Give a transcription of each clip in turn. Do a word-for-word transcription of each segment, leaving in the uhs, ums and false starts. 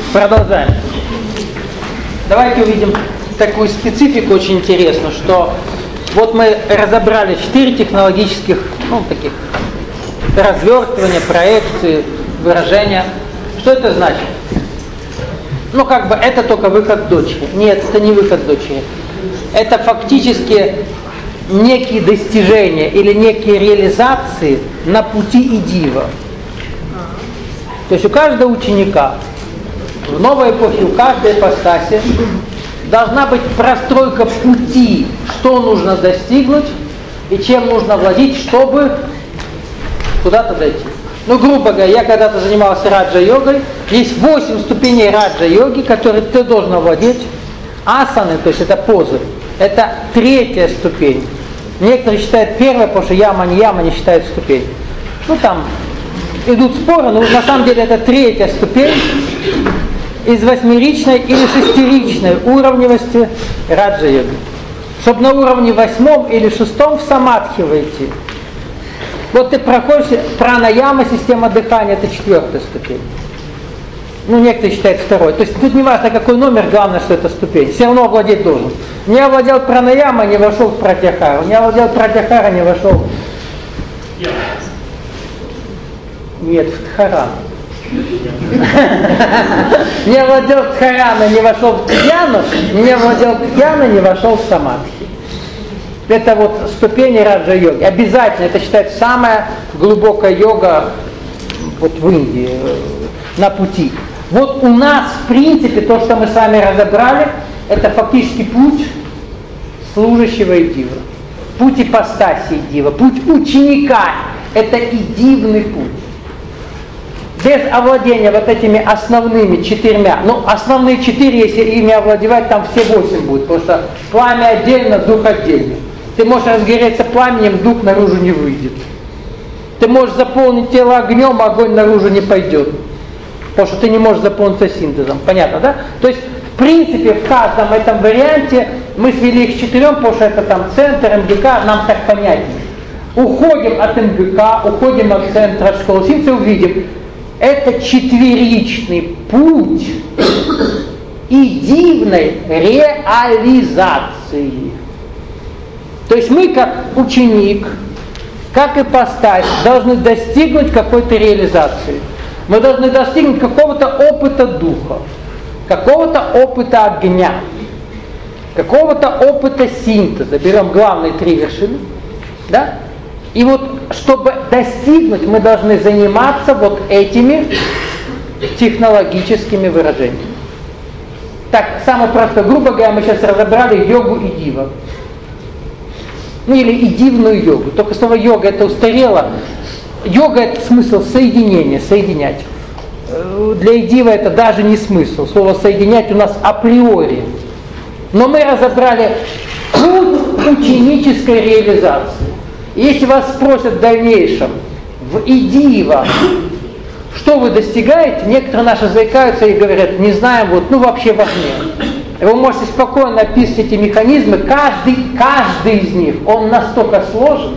Продолжаем. Давайте увидим такую специфику очень интересную, что вот мы разобрали четыре технологических, ну, таких развертывания, проекции, выражения. Что это значит? Ну, как бы это только выход дочери. Нет, это не выход дочери. Это фактически некие достижения или некие реализации на пути идива. То есть у каждого ученика в новой эпохе, у каждой ипостаси должна быть простройка пути, что нужно достигнуть и чем нужно владеть, чтобы куда-то дойти. Ну, грубо говоря, я когда-то занимался раджа-йогой. Есть восемь ступеней раджа-йоги, которые ты должен овладеть. Асаны, то есть это позы, это третья ступень. Некоторые считают первая, потому что яма не яма не считают ступень. Ну, там идут споры, но на самом деле это третья ступень из восьмеричной или шестеричной уровневости раджа-йоги. Чтобы на уровне восьмом или шестом в самадхи войти. Вот ты проходишь пранаяма, система дыхания, это четвертая ступень. Ну, некоторые считают второй. То есть тут не важно, какой номер, главное, что это ступень. Все равно овладеть должен. Не овладел пранаяма, не вошел в пратьяхару. Не овладел пратьяхара, не вошел... Нет, в дхарана. Не овладел дхарана, не вошел в дхьяну. Не овладел дхьяна, не вошел в самадхи. Это вот ступени раджа-йоги. Обязательно, это считается самая глубокая йога вот в Индии, на пути. Вот у нас, в принципе, то, что мы с вами разобрали, это фактически путь служащего и дива. Путь ипостаси и дива. Путь ученика. Это и дивный путь. Без овладения вот этими основными четырьмя, ну, основные четыре, если ими овладевать, там все восемь будет, потому что пламя отдельно, дух отдельно. Ты можешь разгореться пламенем, дух наружу не выйдет. Ты можешь заполнить тело огнем, огонь наружу не пойдет. Потому что ты не можешь заполниться синтезом. Понятно, да? То есть, в принципе, в каждом этом варианте мы свели их к четырем, потому что это там центр, эм гэ ка, нам так понятнее. Уходим от эм гэ ка, уходим от центра, от школы синтеза, увидим. Это четверичный путь и дивной реализации. То есть мы, как ученик, как ипостась, должны достигнуть какой-то реализации. Мы должны достигнуть какого-то опыта духа, какого-то опыта огня, какого-то опыта синтеза. Берем главные три вершины. Да? И вот, чтобы достигнуть, мы должны заниматься вот этими технологическими выражениями. Так, самое простое, грубо говоря, мы сейчас разобрали йогу и дива. Ну или и дивную йогу. Только слово йога это устарело. Йога это смысл соединения, соединять. Для идива это даже не смысл. Слово соединять у нас априори. Но мы разобрали путь ученической реализации. Если вас спросят в дальнейшем в идива, что вы достигаете, некоторые наши заикаются и говорят, не знаем, вот, ну вообще в огне. Вы можете спокойно описывать эти механизмы, каждый, каждый из них, он настолько сложен,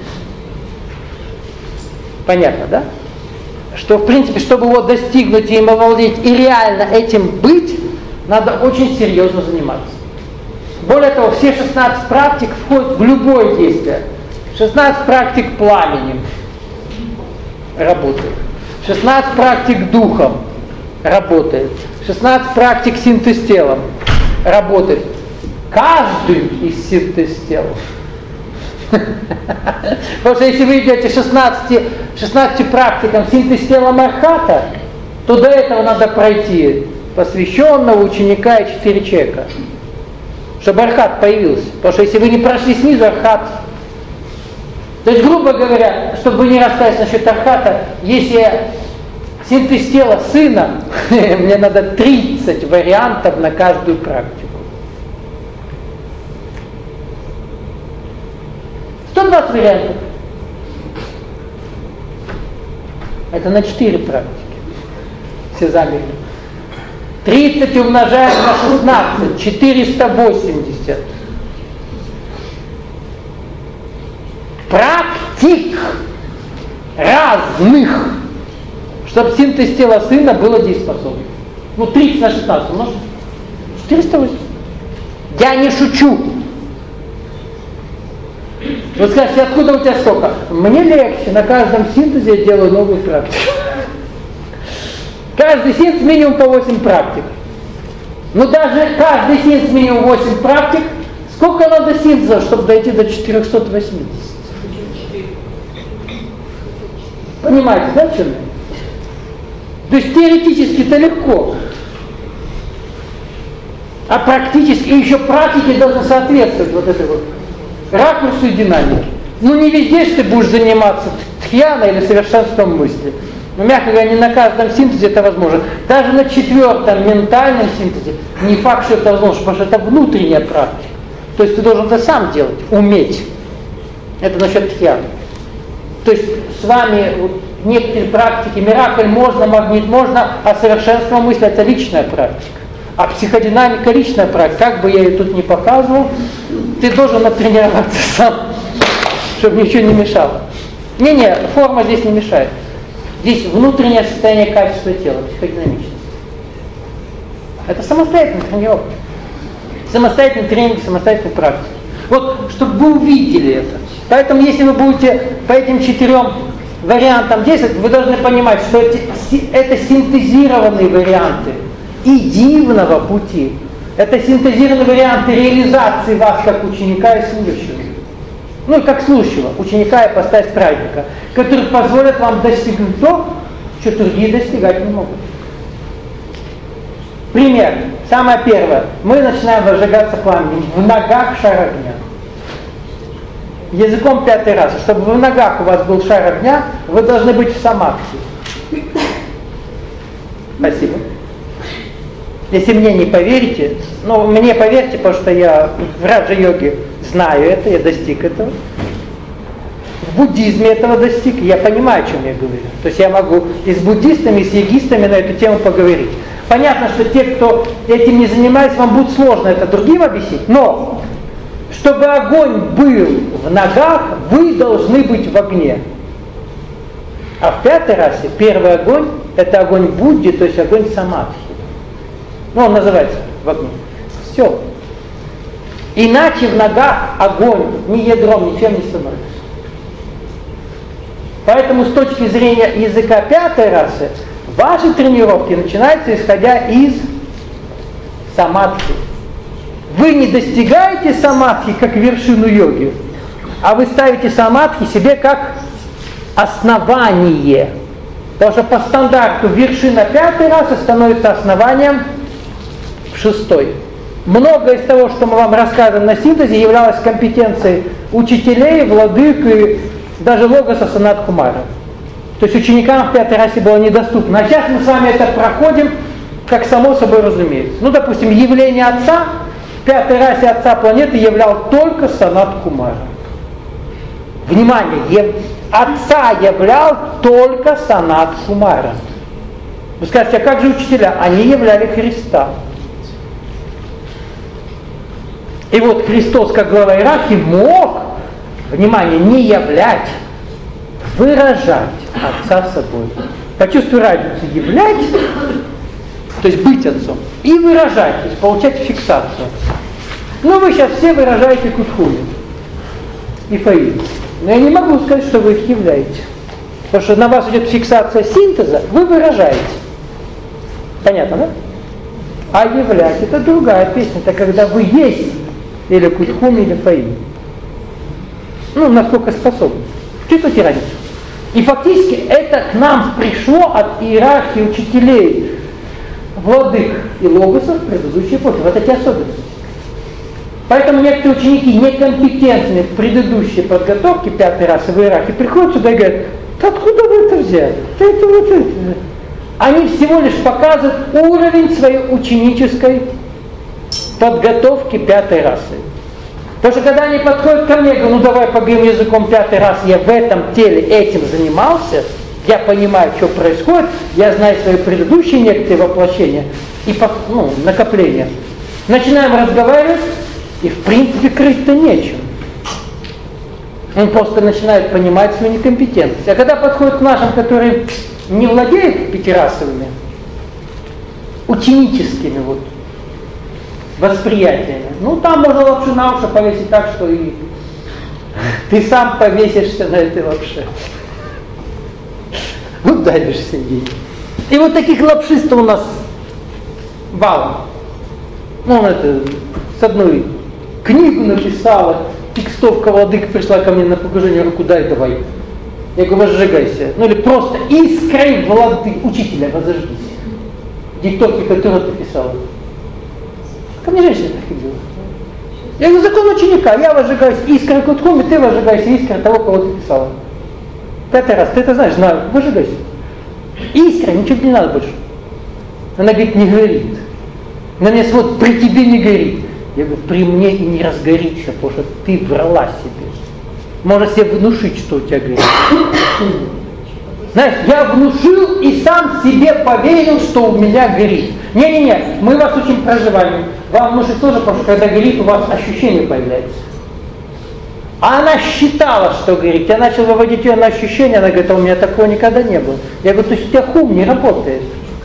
понятно, да? Что, в принципе, чтобы его достигнуть и им овладеть, и реально этим быть, надо очень серьезно заниматься. Более того, все шестнадцать практик входят в любое действие. шестнадцать практик пламенем работает. шестнадцать практик духом работает. шестнадцать практик синтез телом работает. Каждый из синтез телов. Потому что если вы идете шестнадцати, шестнадцати практикам синтез тела Архата, то до этого надо пройти посвященного, ученика и четыре человека. Чтобы Архат появился. Потому что если вы не прошли снизу, Архат... То есть, грубо говоря, чтобы вы не рассказать насчет Архата, если синтез тела сына, мне надо тридцать вариантов на каждую практику. сто двадцать вариантов. Это на четыре практики. Все замерли. тридцать умножаем на шестнадцать. четыреста восемьдесят. Практик разных, чтобы синтез тела сына было дееспособным. Ну, тридцать на шестнадцать умножить. четыреста восемь. Я не шучу. Вы скажете, откуда у тебя столько? Мне легче, на каждом синтезе я делаю новую практику. Каждый синтез минимум по восемь практик. Но даже каждый синтез минимум восемь практик, сколько надо синтезов, чтобы дойти до четырехсот восьмидесяти? Понимаете, да, в чем я? То есть теоретически это легко. А практически, и еще практики должны соответствовать вот этой вот ракурсу и динамике. Ну не везде же ты будешь заниматься тхьяной или совершенством мысли. Но, мягко говоря, не на каждом синтезе это возможно. Даже на четвертом ментальном синтезе не факт, что это возможно, потому что это внутренняя практика. То есть ты должен это сам делать, уметь. Это насчет тхьяны. То есть с вами вот, некоторые практики, миракль можно, магнит можно, а совершенство мысли это личная практика. А психодинамика личная практика, как бы я ее тут не показывал, ты должен натренироваться сам, чтобы ничего не мешало. Не-не, форма здесь не мешает. Здесь внутреннее состояние качества тела, психодинамичность. Это самостоятельная тренировка. Самостоятельный тренинг, самостоятельная практика. Вот, чтобы вы увидели это. Поэтому, если вы будете по этим четырем вариантам действовать, вы должны понимать, что эти, это синтезированные варианты идивного пути. Это синтезированные варианты реализации вас как ученика и служащего. Ну и как служащего, ученика и ипостась праведника, которые позволят вам достигнуть то, что другие достигать не могут. Пример. Самое первое. Мы начинаем возжигаться пламенем в ногах шар огня. Языком пятый раз. Чтобы в ногах у вас был шар огня, вы должны быть в самадхи. Спасибо. Если мне не поверите, ну мне поверьте, потому что я в раджа-йоге знаю это, я достиг этого. В буддизме этого достиг, я понимаю, о чем я говорю. То есть я могу и с буддистами, и с йогистами на эту тему поговорить. Понятно, что те, кто этим не занимается, вам будет сложно это другим объяснить, но чтобы огонь был в ногах, вы должны быть в огне. А в пятой расе первый огонь – это огонь Будди, то есть огонь самадхи. Ну, он называется в огне. Все. Иначе в ногах огонь ни ядром, ничем не становится. Поэтому с точки зрения языка пятой расы, ваши тренировки начинаются исходя из самадхи. Вы не достигаете самадхи как вершину йоги, а вы ставите самадхи себе как основание. Потому что по стандарту вершина пятой расы становится основанием шестой. Многое из того, что мы вам рассказываем на синтезе, являлось компетенцией учителей, владык и даже логоса Санат Кумара. То есть ученикам в пятой расе было недоступно. А сейчас мы с вами это проходим, как само собой разумеется. Ну, допустим, явление Отца, в пятой расе Отца планеты являл только Санат Кумара. Внимание, ев... Отца являл только Санат Кумара. Вы скажете, а как же учителя? Они являли Христа. И вот Христос, как глава иерархии, мог, внимание, не являть, выражать Отца собой. Почувствуй разницу, являть, то есть быть Отцом, и выражать, то есть получать фиксацию. Ну, вы сейчас все выражаете кутхуни и фаид. Но я не могу сказать, что вы их являете. Потому что на вас идет фиксация синтеза, вы выражаете. Понятно, да? А являть — это другая песня, это когда вы есть или кутхуми, или фаид. Ну, насколько способны. Чувствуете разницу? И фактически это к нам пришло от иерархии учителей, владык и логосов предыдущей эпохи. Вот эти особенности. Поэтому некоторые ученики, некомпетентные в предыдущей подготовке пятой расы в иерархии, приходят сюда и говорят: да откуда вы это взяли? Да это вот это. Они всего лишь показывают уровень своей ученической подготовки пятой расы. Потому что когда они подходят ко мне, говорят: ну давай поговорим языком пятой расы, я в этом теле этим занимался, я понимаю, что происходит, я знаю свои предыдущие некоторые воплощения и ну, накопления. Начинаем разговаривать, и в принципе крыть-то нечем. Он просто начинает понимать свою некомпетентность. А когда подходит к нашим, которые не владеют пятирасовыми, ученическими вот восприятиями. Ну, там можно лапшу на уши повесить так, что и ты сам повесишься на этой лапше. Удавишься ей. И вот таких лапшистов у нас валом. Ну, он это с одной книгу написала, текстовка владыка пришла ко мне на погружение, руку дай давай. Я говорю, возжигайся. Ну или просто искрой влады, учителя, возожгись. Диктовки, которые ты писала. Ко мне женщина приходила. Я говорю, закон ученика, я возжигаюсь искрой кутком, и ты возжигаешься искрой того, кого ты писала. Пятый раз, ты это знаешь, знаю, возжигайся. Искра, ничего не надо больше. Она говорит, не горит. На меня смотрит, при тебе не горит. Я говорю, при мне и не разгорится, потому что ты врала себе. Можно себе внушить, что у тебя горит. Знаешь, я внушил и сам себе поверил, что у меня горит. Не-не-не, мы вас учим проживанию. Вам внушить тоже, потому что когда горит, у вас ощущение появляется. А она считала, что горит. Я начал выводить ее на ощущение, она говорит, а у меня такого никогда не было. Я говорю, то есть у тебя ум не работает.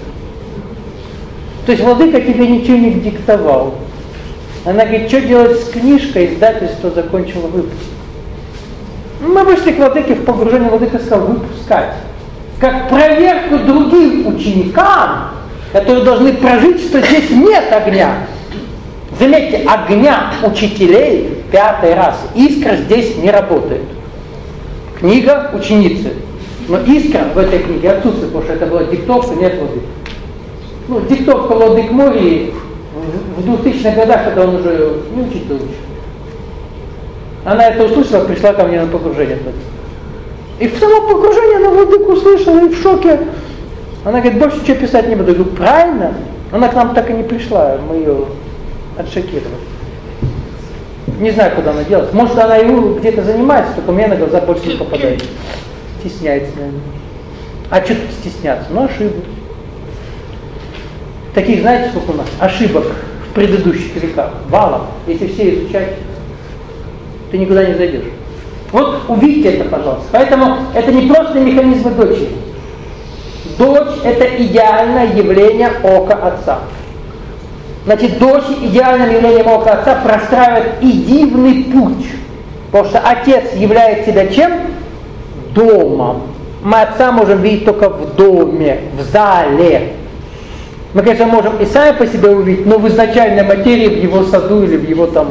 То есть владыка тебе ничего не диктовал. Она говорит, что делать с книжкой, издательство закончило выпуск. Мы вышли к владыке в погружение, владыка сказал, выпускать. Как проверку другим ученикам, которые должны прожить, что здесь нет огня. Заметьте, огня учителей пятый раз. Искра здесь не работает. Книга ученицы. Но искра в этой книге отсутствует, потому что это была диктовка, нет владыки. Ну, диктовка владык Мории в двухтысячных годах, когда он уже не учитель учил. Она это услышала, пришла ко мне на погружение. И в само погружение она владыку услышала и в шоке. Она говорит, больше ничего писать не буду. Я говорю, правильно. Она к нам так и не пришла, мы ее отшокировали. Не знаю, куда она делась. Может, она и где-то занимается, только мне на глаза больше не попадает. Стесняется, наверное. А что тут стесняться? Ну, ошиблась. Таких, знаете, сколько у нас ошибок в предыдущих веках? Валом. Если все изучать, ты никуда не зайдешь. Вот увидите это, пожалуйста. Поэтому это не просто механизмы дочери. Дочь – это идеальное явление ока отца. Значит, дочь идеальным явлением ока отца простраивает и дивный путь. Потому что отец является себя чем? Домом. Мы отца можем видеть только в доме, в зале. Мы, конечно, можем и сами по себе увидеть, но в изначальной материи, в его саду или в его там...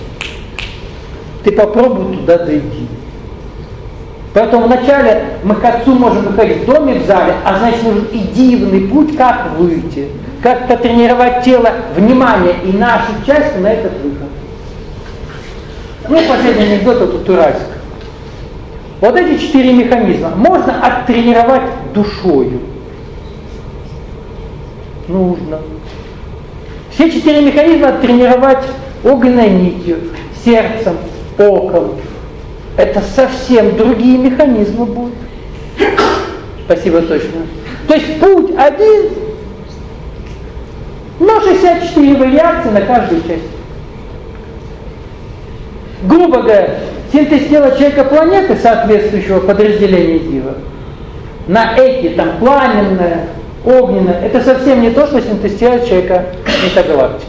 Ты попробуй туда дойти. Поэтому вначале мы к отцу можем выходить в доме, в зале, а значит нужен и дивный путь, как выйти, как потренировать тело, внимание и нашу часть на этот выход. Ну, последний анекдот от Уральска. Вот эти четыре механизма можно оттренировать душою. Нужно. Все четыре механизма оттренировать огненной нитью, сердцем, оком. Это совсем другие механизмы будут. Спасибо, точно. То есть путь один, но шестьдесят четыре вариации на каждую часть. Грубо говоря, синтез тела человека планеты, соответствующего подразделению Дива, на эти, там, пламенное, огненное, это совсем не то, что синтез тела человека метагалактики.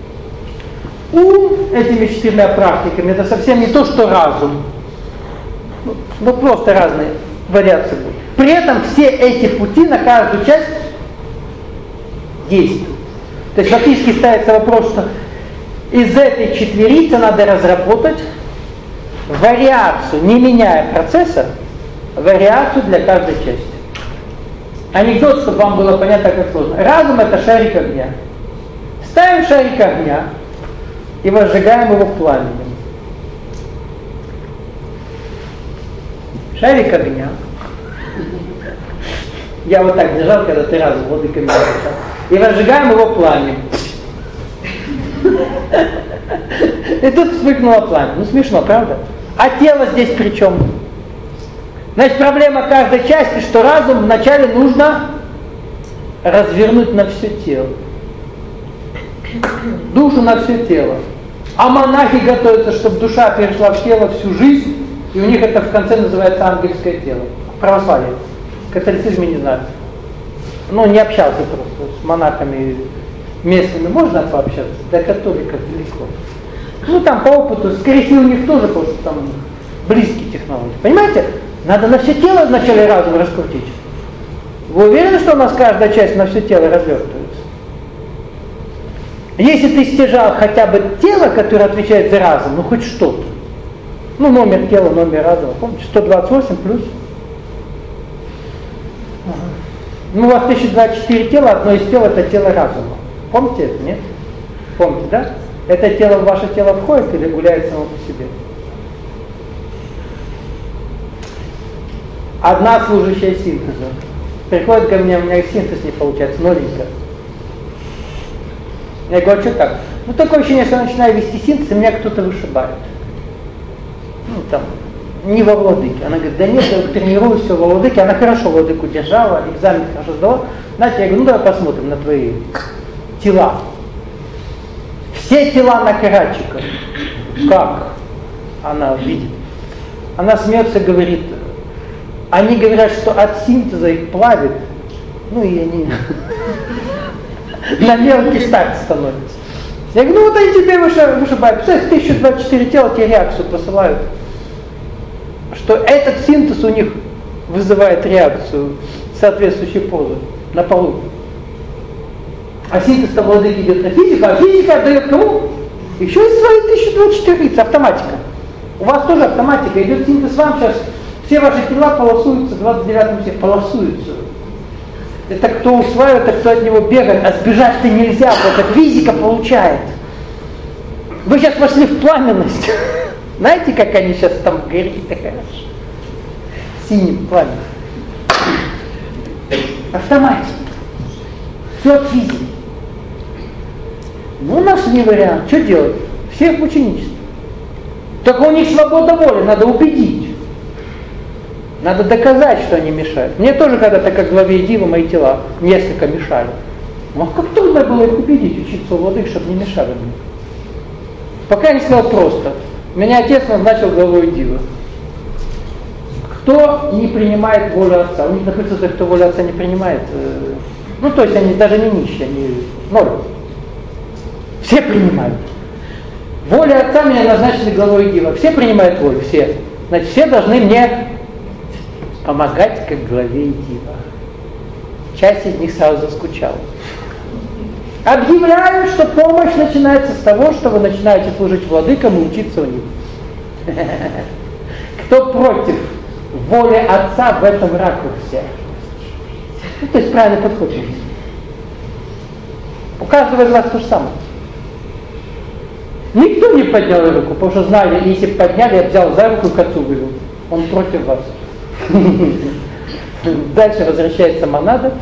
Ум этими четырьмя практиками, это совсем не то, что разум. Ну, просто разные вариации будут. При этом все эти пути на каждую часть действуют. То есть фактически ставится вопрос, что из этой четверицы надо разработать вариацию, не меняя процесса, вариацию для каждой части. Анекдот, чтобы вам было понятно, как сложно. Разум – это шарик огня. Ставим шарик огня и возжигаем его пламенем. Шарик огня. Я вот так держал, когда ты разум владыками держал. И возжигаем его пламенем. И тут вспыхнуло пламя. Ну смешно, правда? А тело здесь при чем? Значит, проблема каждой части, что разум вначале нужно развернуть на все тело. Душу на все тело. А монахи готовятся, чтобы душа перешла в тело всю жизнь, и у них это в конце называется ангельское тело. Православие. В католицизме не знаю. ну не общался просто с монахами местными, можно пообщаться, до католиков далеко. Ну там по опыту, скорее всего, у них тоже просто там близкие технологии. Понимаете? Надо на все тело вначале разум раскрутить. Вы уверены, что у нас каждая часть на все тело развертывается? Если ты стяжал хотя бы тело, которое отвечает за разум, ну хоть что-то. Ну номер тела, номер разума, помните? сто двадцать восемь плюс. Ага. Ну у вас тысяча двадцать четыре тела, одно из тел это тело разума. Помните это, нет? Помните, да? Это тело в ваше тело входит или гуляет само по себе? Одна служащая синтеза. Приходит ко мне, у меня синтез не получается, новенько. Я говорю, а что так? Ну такое ощущение, что я начинаю вести синтез, и меня кто-то вышибает. Ну там, не во владыке. Она говорит, да нет, я тренируюсь все во владыке. Она хорошо владыку держала, экзамен хорошо сдала. Знаете, я говорю, ну давай посмотрим на твои тела. Все тела на карачиках. Как она видит? Она смеется и говорит, они говорят, что от синтеза их плавит, ну и они на мелкий старт становятся. Я говорю, ну вот они тебе вышибают. Представляете, тысяча двадцать четыре тела тебе реакцию посылают, что этот синтез у них вызывает реакцию соответствующей позы на полу. А синтез-то владыки идет на физику, а физика отдает кому? Еще и свои тысяча двадцать четыре, автоматика. У вас тоже автоматика, идет синтез вам сейчас, все ваши тела полосуются, двадцать девятым все полосуются. Это кто усваивает, а кто от него бегает, а сбежать-то нельзя, вот эта физика получает. Вы сейчас вошли в пламенность. Знаете, как они сейчас там горят, такая синим пламенем. Автоматика. Все от физики. Ну, наш не вариант. Что делать? Всех в ученичество. Только у них свобода воли, надо убедить. Надо доказать, что они мешают. Мне тоже когда-то, как главе Дивы, мои тела несколько мешали. Ну, как трудно было их убедить, учиться у владык, чтобы не мешали мне. Пока я не сказал просто. Меня отец назначил главой Дивы. Кто не принимает волю отца? У них находится, кто волю отца не принимает. Ну, то есть они даже не нищие, они ноль. Все принимают. Волю отца меня назначили главой Дивы. Все принимают волю, все. Значит, все должны мне помогать как главе Дива. Часть из них сразу заскучала. Объявляю, что помощь начинается с того, что вы начинаете служить владыкам и учиться у них. Кто против воли отца в этом ракурсе? Ну, то есть правильный подход. У каждого из вас то же самое. Никто не поднял руку, потому что знали, если бы подняли, я взял за руку и к отцу вывел. Он против вас. Дальше возвращается монада.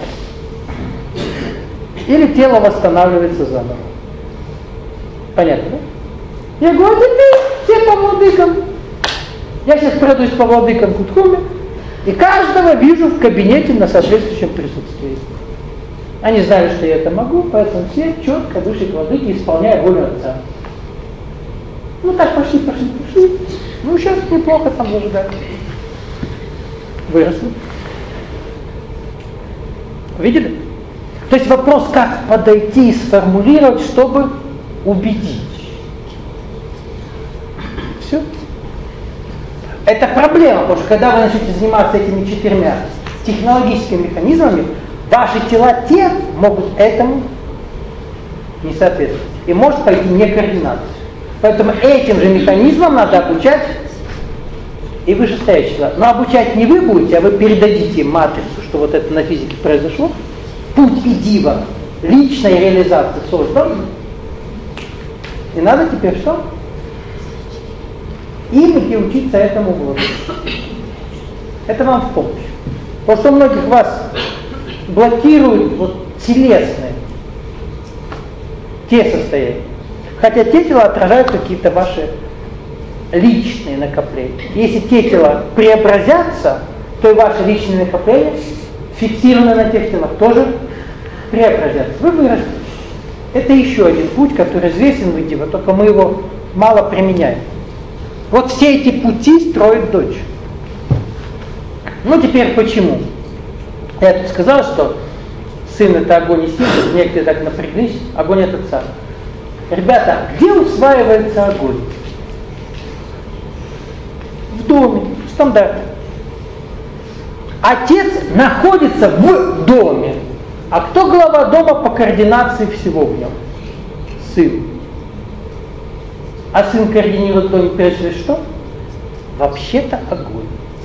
Или тело восстанавливается заново. Понятно, да? Я говорю, а теперь все по владыкам. Я сейчас пройдусь по владыкам Кутхуме, и каждого вижу в кабинете на соответствующем присутствии. Они знали, что я это могу, поэтому все четко вышли к владыке, исполняя волю отца. Ну так пошли, пошли, пошли. Ну сейчас неплохо там зажигать. Выросли. Видели? То есть вопрос, как подойти и сформулировать, чтобы убедить. Все. Это проблема, потому что когда вы начнете заниматься этими четырьмя технологическими механизмами, ваши тела те могут этому не соответствовать. И может пойти некоординация. Поэтому этим же механизмам надо обучать и вышестоящие тела. Но обучать не вы будете, а вы передадите матрицу, что вот это на физике произошло. Путь и дива личной реализации создан. И надо теперь что? Им идти учиться этому владыке. Это вам в помощь. Потому что у многих вас блокируют вот телесные те состояния. Хотя те тела отражают какие-то ваши личные накопления. Если те тела преобразятся, то и ваши личные накопления, фиксированные на тех телах, тоже преобразятся. Вы вырастете. Это еще один путь, который известен в Дива, только мы его мало применяем. Вот все эти пути строит дочь. Ну теперь почему? Я тут сказал, что сын это огонь и синтез, некоторые так напряглись, огонь это царь. Ребята, где усваивается огонь? В доме, стандарт. Отец находится в доме. А кто глава дома по координации всего в нем? Сын. А сын координирует в доме прежде всего что? Вообще-то огонь.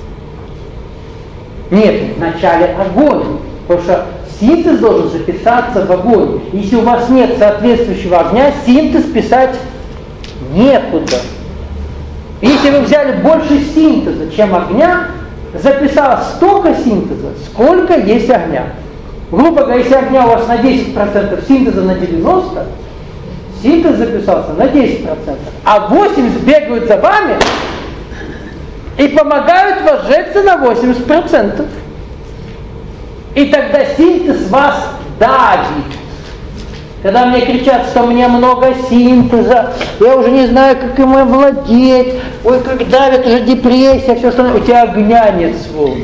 Нет, вначале огонь. Потому что синтез должен записаться в огонь. Если у вас нет соответствующего огня, синтез писать некуда. Если вы взяли больше синтеза, чем огня, записалось столько синтеза, сколько есть огня. Грубо говоря, если огня у вас на десять процентов, синтеза на девяносто процентов, синтез записался на десять процентов, а восемьдесят процентов бегают за вами и помогают вас сжечься на восемьдесят процентов. И тогда синтез вас давит. Когда мне кричат, что мне много синтеза, я уже не знаю, как им овладеть, ой, как давит, уже депрессия, все остальное. У тебя огня нет, свол.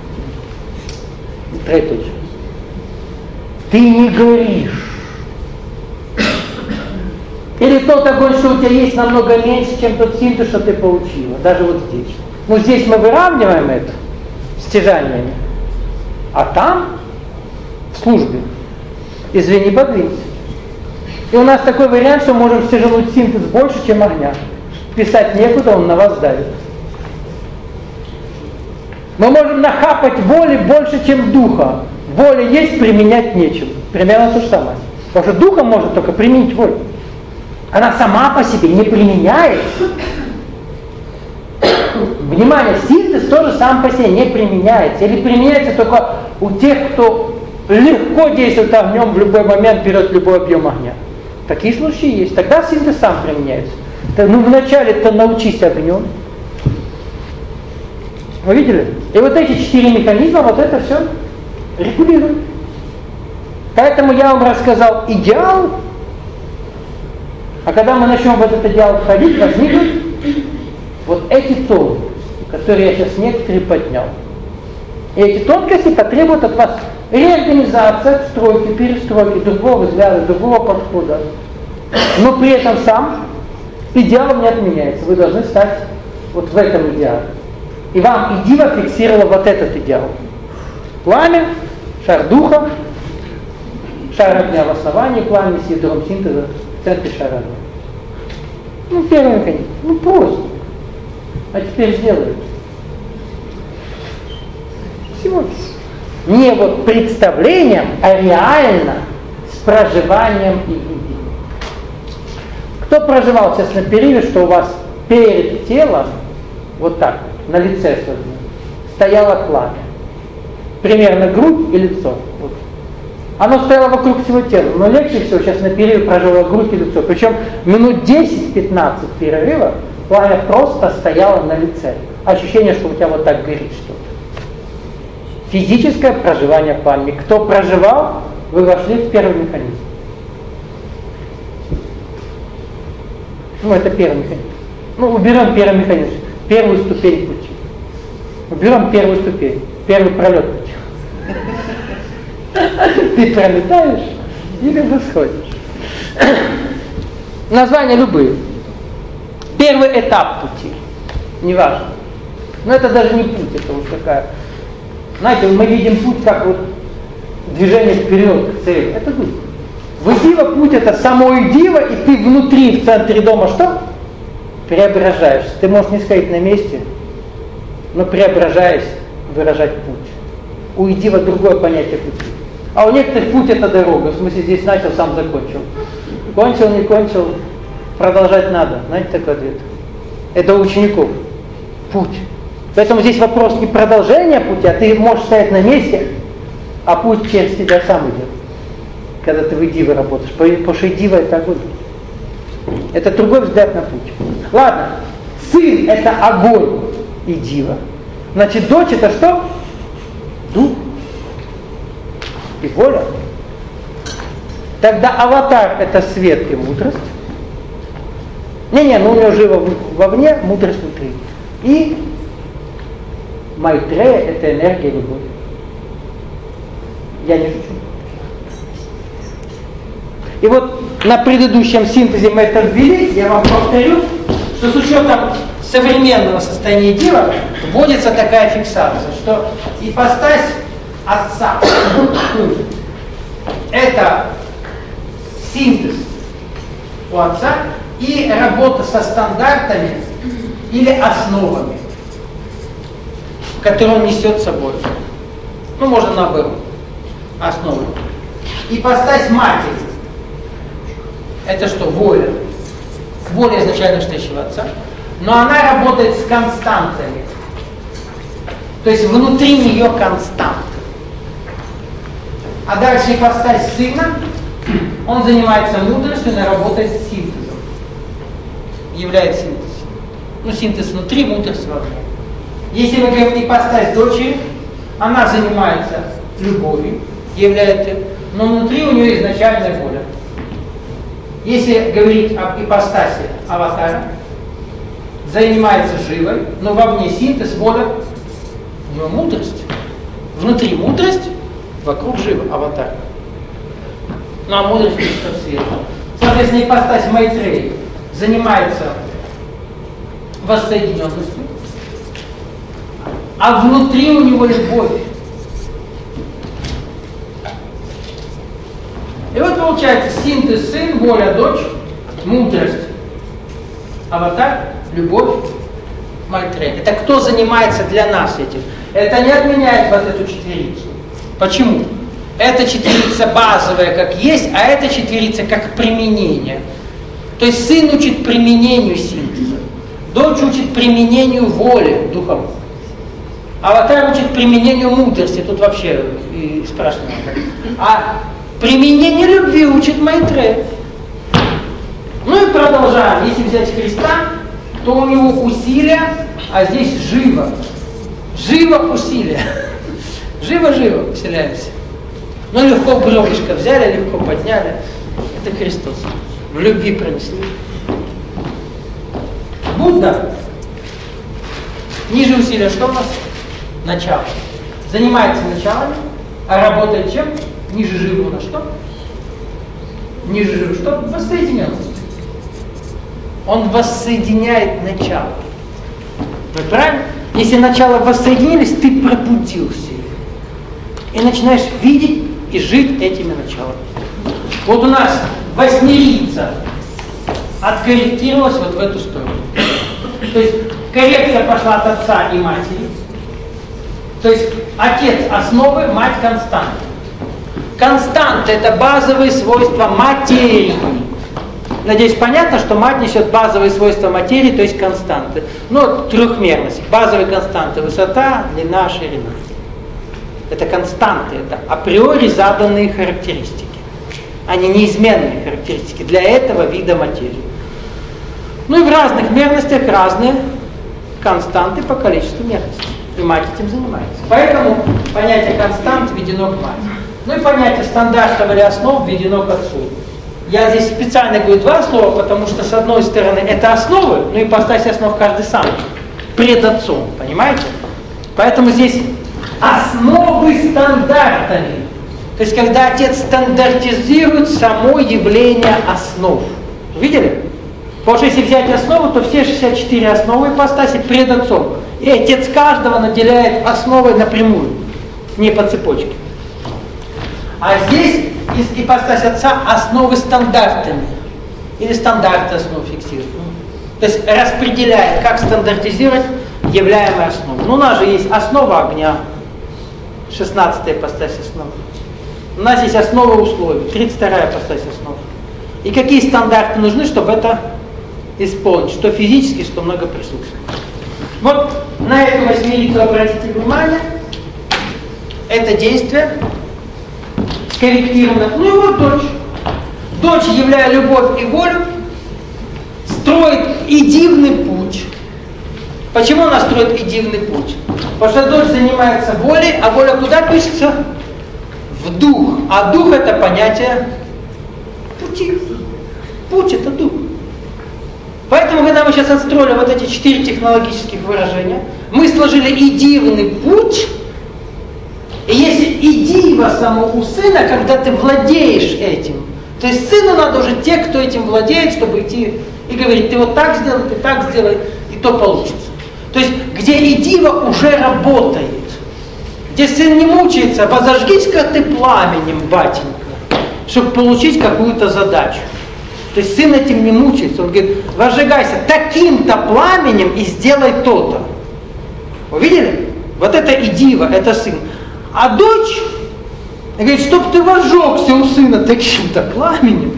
Третье. Ты не горишь. Или тот огонь, что у тебя есть, намного меньше, чем тот синтез, что ты получила. Даже вот здесь. Ну, здесь мы выравниваем это стяжаниями. А там, в службе, извини, подвинься. И у нас такой вариант, что можем стяжануть синтез больше, чем огня. Писать некуда, он на вас давит. Мы можем нахапать воли больше, чем духа. Воля есть, применять нечем. Примерно то же самое. Потому что духом может только применить волю. Она сама по себе не применяется. Внимание, синтез тоже сам по себе не применяется. Или применяется только у тех, кто легко действует огнем, в любой момент берет любой объем огня. Такие случаи есть. Тогда синтез сам применяется. Ну, вначале-то научись огнем. Вы видели? И вот эти четыре механизма, вот это все регулируют. Поэтому я вам рассказал идеал, а когда мы начнем в этот идеал входить, возникнут вот эти тонкости, которые я сейчас некоторые поднял. И эти тонкости потребуют от вас реорганизации, отстройки, перестройки, другого взгляда, другого подхода. Но при этом сам идеал не отменяется. Вы должны стать вот в этом идеале. И вам идива фиксировала вот этот идеал. Пламя, шар духа, шар огня в основании пламени с ядром синтеза в центре шара огня. Ну, первый механизм. Ну, просто. А теперь сделаем. Всего. Не вот представлением, а реально с проживанием и видением. Кто проживал сейчас на периоде, что у вас перед телом, вот так, на лице стояло пламя. Примерно грудь и лицо. Вот. Оно стояло вокруг всего тела, но легче всего сейчас на период прожило грудь и лицо. Причем минут десять-пятнадцать перерыва пламя просто стояло на лице. Ощущение, что у тебя вот так горит что-то. Физическое проживание пламени. Кто проживал, вы вошли в первый механизм. Ну, это первый механизм. Ну, уберем первый механизм. Первую ступень пути. Уберем первую ступень. Первый пролет пути. Ты пролетаешь или восходишь. Названия любые. Первый этап пути. Неважно. Но это даже не путь, это вот такая. Знаете, мы видим путь как вот движение вперед к цели. Это путь. В идива путь это само идива, и ты внутри, в центре дома что? Преображаешься. Ты можешь не стоять на месте, но преображаясь, выражать путь. У идива другое понятие пути. А у некоторых путь это дорога. В смысле, здесь начал, сам закончил. Кончил, не кончил, продолжать надо. Знаете такой ответ? Это у учеников. Путь. Поэтому здесь вопрос не продолжения пути, а ты можешь стоять на месте, а путь через тебя сам идет. Когда ты в идиве работаешь. Потому что идива это огонь. Это другой взгляд на путь. Ладно. Сын это огонь идива. Значит, дочь это что? Дух. И воля. Тогда аватар это свет и мудрость. Не-не, ну у него живо вовне, мудрость внутри. И Майтрея это энергия любовь. Я не шучу. И вот на предыдущем синтезе мы это ввели, я вам повторю, что с учетом современного состояния дела вводится такая фиксация, что ипостась Отца – это синтез у Отца и работа со стандартами или основами, которые он несет с собой. Ну, можно наоборот, основы. Ипостась Матери – это что? Воля. Воля изначально стоящего Отца. Но она работает с константами. То есть внутри нее константы. А дальше ипостась Сына, он занимается мудростью, он работает с синтезом. Является синтезом. Ну, синтез внутри, мудрость вовне. Если мы говорим ипостась Дочери, она занимается любовью, является, но внутри у нее изначальная воля. Если говорить об ипостаси Аватара, занимается живой, но вовне синтез, воля, у него мудрость. Внутри мудрость, вокруг жива, Аватар. Ну а мудрость это свет. Соответственно, ипостась Майтреи занимается воссоединенностью, а внутри у него любовь. И вот получается синтез сын, воля дочь, мудрость, Аватар, любовь, Майтрея. Это кто занимается для нас этим? Это не отменяет вот эту четверицу. Почему? Эта четверица базовая как есть, а эта четверица как применение. То есть сын учит применению синтеза, дочь учит применению воли духом, Аватар учит применению мудрости. Тут вообще и спрашивать надо. А применение любви учит Майтрея. Ну и продолжаем. Если взять Христа, то у него усилия, а здесь живо. Живо усилия. Живо-живо усиляемся. Ну легко бревнышко взяли, легко подняли. Это Христос. В любви пронесли. Будда. Ниже усилия что у нас? Начало. Занимается началами, а работает чем? Ниже живого на что? Ниже живого что? Воссоединенность. Он воссоединяет начало. Вы правильно? Если начало воссоединились, ты пробудился. И начинаешь видеть и жить этими началами. Вот у нас восьмерица откорректировалась вот в эту сторону. То есть коррекция пошла от отца и матери. То есть отец основы, мать константы. Константы — это базовые свойства материи. Надеюсь, понятно, что мать несет базовые свойства материи, то есть константы. Ну, трехмерность. Базовые константы — высота, длина, ширина. Это константы, это априори заданные характеристики. Они неизменные характеристики для этого вида материи. Ну и в разных мерностях разные константы по количеству мерностей. И мать этим занимается. Поэтому понятие констант введено к матери. Ну и понятие стандартов или основ введено к отцу. Я здесь специально говорю два слова, потому что с одной стороны это основы, ну и ипостась основ каждый сам, пред отцом, понимаете? Поэтому здесь основы стандартами. То есть когда отец стандартизирует само явление основ. Видели? Потому что если взять основу, то все шестьдесят четыре основы ипостаси пред отцом. И отец каждого наделяет основой напрямую, не по цепочке. А здесь из ипостась отца основы стандартами. Или стандарты основ фиксируют. То есть распределяет, как стандартизировать являемые основы. Ну, у нас же есть основа огня, шестнадцатая ипостась основ. У нас есть основа условий, тридцать вторая ипостась основ. И какие стандарты нужны, чтобы это исполнить, что физически, что многоприсутственно. Вот на эту восьмерицу обратите внимание. Это действие скорректировано. Ну и вот дочь. Дочь, являя любовь и волю, строит и дивный путь. Почему она строит и дивный путь? Потому что дочь занимается волей, а воля куда пишется? В дух. А дух — это понятие пути. Путь — это дух. Поэтому, когда мы сейчас отстроили вот эти четыре технологических выражения, мы сложили и дивный путь. И если и диво само у сына, когда ты владеешь этим, То есть сыну надо уже те, кто этим владеет, чтобы идти и говорить, ты вот так сделай, ты так сделай, и то получится. То есть, где идива уже работает, где сын не мучается, возожгись-ка ты пламенем, батенька, чтобы получить какую-то задачу. То есть сын этим не мучается, он говорит, возжигайся таким-то пламенем и сделай то-то. Увидели? Вот это идива, это сын. А дочь говорит, чтоб ты возжегся у сына таким-то пламенем.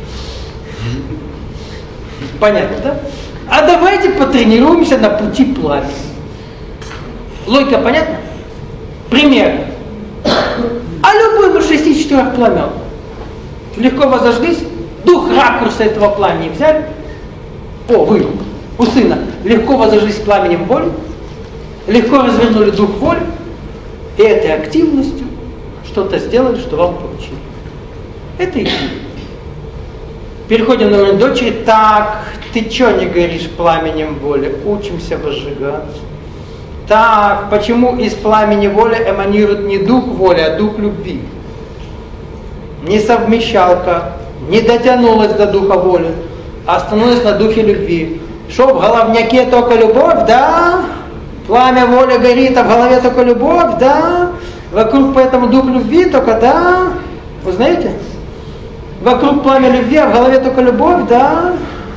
Понятно, да? А давайте потренируемся на пути пламени. Логика понятна? Пример. А любой из шести четырех пламен легко возожглись, дух ракурса этого пламени взяли. О, вы, у сына, легко возожглись пламенем воли, легко развернули дух воли, и этой активностью что-то сделали, что вам поручили. Это идея. Переходим на уровень дочери. Так, ты что не горишь пламенем воли? Учимся возжигаться. Так, почему из пламени воли эманирует не дух воли, а дух любви? Не совмещалка, не дотянулась до духа воли, а остановилась на духе любви. Что, в головняке только любовь, да? Пламя воли горит, а в голове только любовь, да? Вокруг поэтому дух любви только, да? Вы знаете? Вокруг пламя любви, а в голове только любовь, да?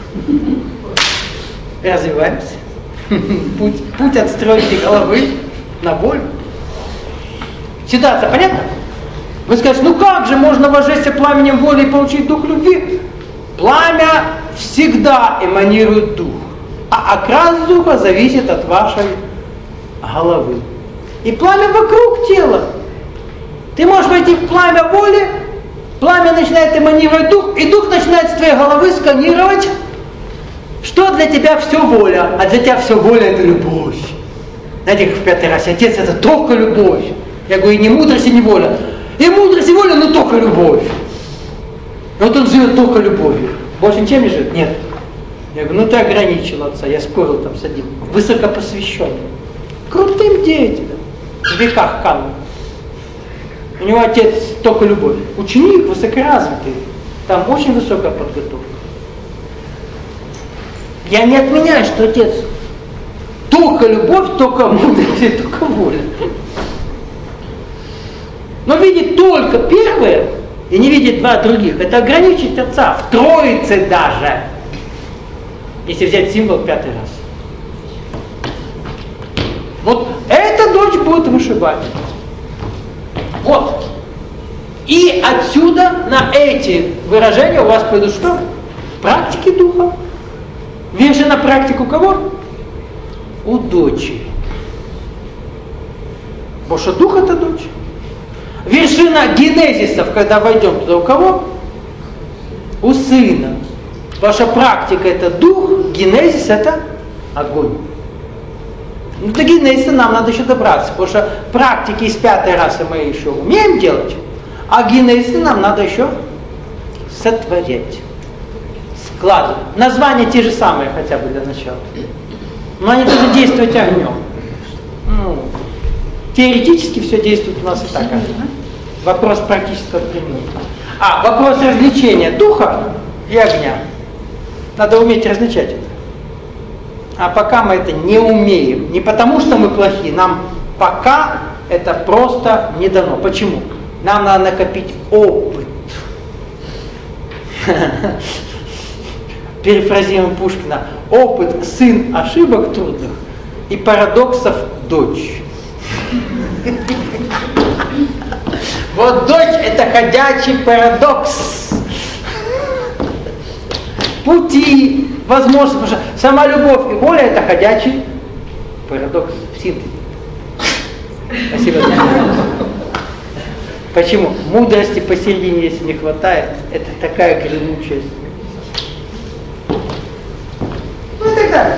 Развиваемся. Путь, путь от стройки головы на волю. Ситуация понятна? Вы скажете, ну как же можно возжечься пламенем воли и получить дух любви? Пламя всегда эманирует дух, а окрас духа зависит от вашей головы. И пламя вокруг тела. Ты можешь войти в пламя воли, пламя начинает эманировать дух, и дух начинает с твоей головы сканировать, что для тебя все воля, а для тебя все воля это любовь. Знаете, как в пятый раз, отец это только любовь. Я говорю, и не мудрость, и не воля. И мудрость, и воля, но только любовь. И вот он живет только любовью. Больше ничем не живет? Нет. Я говорю, ну ты ограничил отца, я спорил там с одним высокопосвященным, крутым деятелем, в веках канун. У него отец только любовь. Ученик высокоразвитый, там очень высокая подготовка. Я не отменяю, что отец только любовь, только мудрость и только воля. Но видеть только первое и не видеть два других, это ограничить отца в троице даже. Если взять символ пятый раз. Вот эта дочь будет вышибать. Вот. И отсюда на эти выражения у вас пойдут что? Практики духа. Вершина практик у кого? У дочери. Потому что дух это дочь. Вершина генезисов, когда войдем туда, у кого? У сына. Ваша практика это дух, генезис это огонь. Ну до генезиса нам надо еще добраться, потому что практики из пятой расы мы еще умеем делать, а генезисы нам надо еще сотворять, складывать. Названия те же самые хотя бы для начала. Но они должны действовать огнем. Ну, теоретически все действует у нас и так. Вопрос практического применения. А, вопрос различения духа и огня. Надо уметь различать это. А пока мы это не умеем, не потому что мы плохие, нам пока это просто не дано. Почему? Нам надо накопить опыт. Перефразируем Пушкина. Опыт сын ошибок трудных и парадоксов дочь. Вот дочь это ходячий парадокс. Пути, возможности, потому что сама любовь и воля это ходячий парадокс в синтезе. Спасибо. Почему? Мудрости посередине, если не хватает, это такая гремучая смерть. Ну и так далее.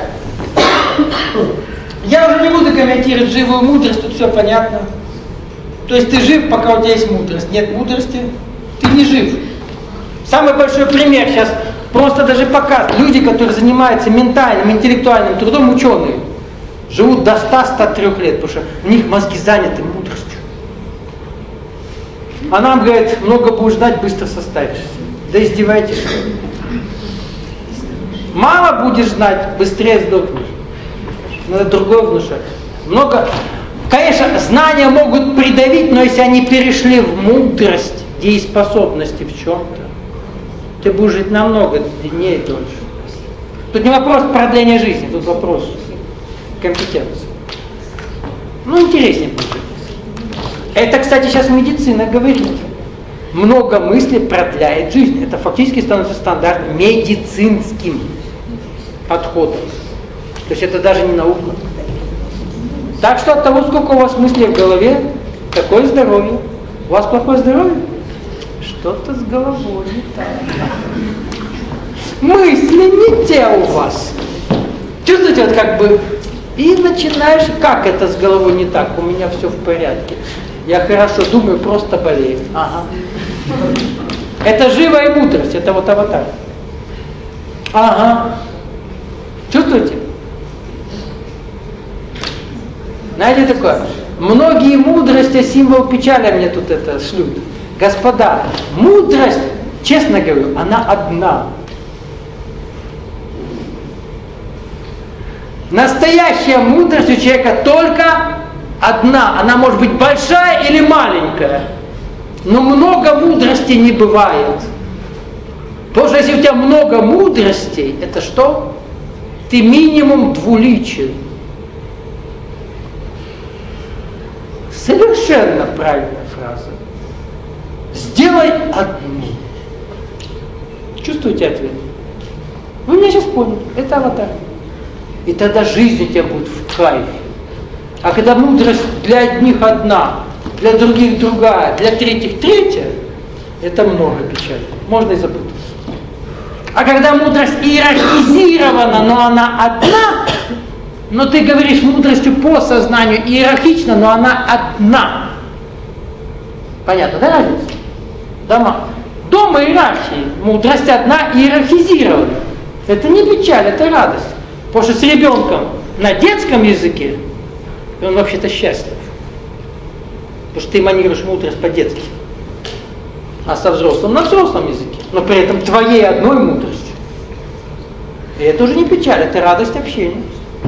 Я уже не буду комментировать живую мудрость, тут все понятно. То есть ты жив, пока у тебя есть мудрость. Нет мудрости, ты не жив. Самый большой пример сейчас, просто даже показ. Люди, которые занимаются ментальным, интеллектуальным трудом, ученые, живут до ста — ста трёх лет, потому что у них мозги заняты мудростью. А нам, говорит, много будешь ждать, быстро состаришься. Да издевайтесь, что ли? Мало будешь знать, быстрее сдохнешь. Надо другое внушать. Много... Конечно, знания могут придавить, но если они перешли в мудрость, дееспособности в чем-то, ты будешь жить намного длиннее и дольше. Тут не вопрос продления жизни, тут вопрос компетенции. Ну, интереснее будет. Это, кстати, сейчас медицина говорит. Много мыслей продляет жизнь. Это фактически становится стандартным медицинским подходом. То есть это даже не наука. Так что от того, сколько у вас мыслей в голове, такое здоровье. У вас плохое здоровье? Что-то с головой не так. Мысли не те у вас. Чувствуете, вот как бы, и начинаешь, как это с головой не так, у меня все в порядке. Я хорошо думаю, просто болею. Ага. Это живая мудрость, это вот аватар. Ага. Чувствуете? Знаете такое? Многие мудрости, символ печали мне тут это шлют. Господа, мудрость, честно говорю, она одна. Настоящая мудрость у человека только одна. Она может быть большая или маленькая. Но много мудрости не бывает. Потому что если у тебя много мудростей, это что? Ты минимум двуличен. Совершенно правильная фраза. Сделай одну. Чувствуете ответ? Вы меня сейчас поняли. Это аватар. И тогда жизнь у тебя будет в кайфе. А когда мудрость для одних одна, для других другая, для третьих третья, это много печали. Можно и запутаться. А когда мудрость иерархизирована, но она одна, но ты говоришь мудростью по сознанию иерархично, но она одна. Понятно, да, разница? Дома. Дома иерархии. Мудрость одна иерархизирована. Это не печаль, это радость. Потому что с ребенком на детском языке он вообще-то счастлив. Потому что ты эманируешь мудрость по-детски. А со взрослым на взрослом языке. Но при этом твоей одной мудростью. И это уже не печаль, это радость общения.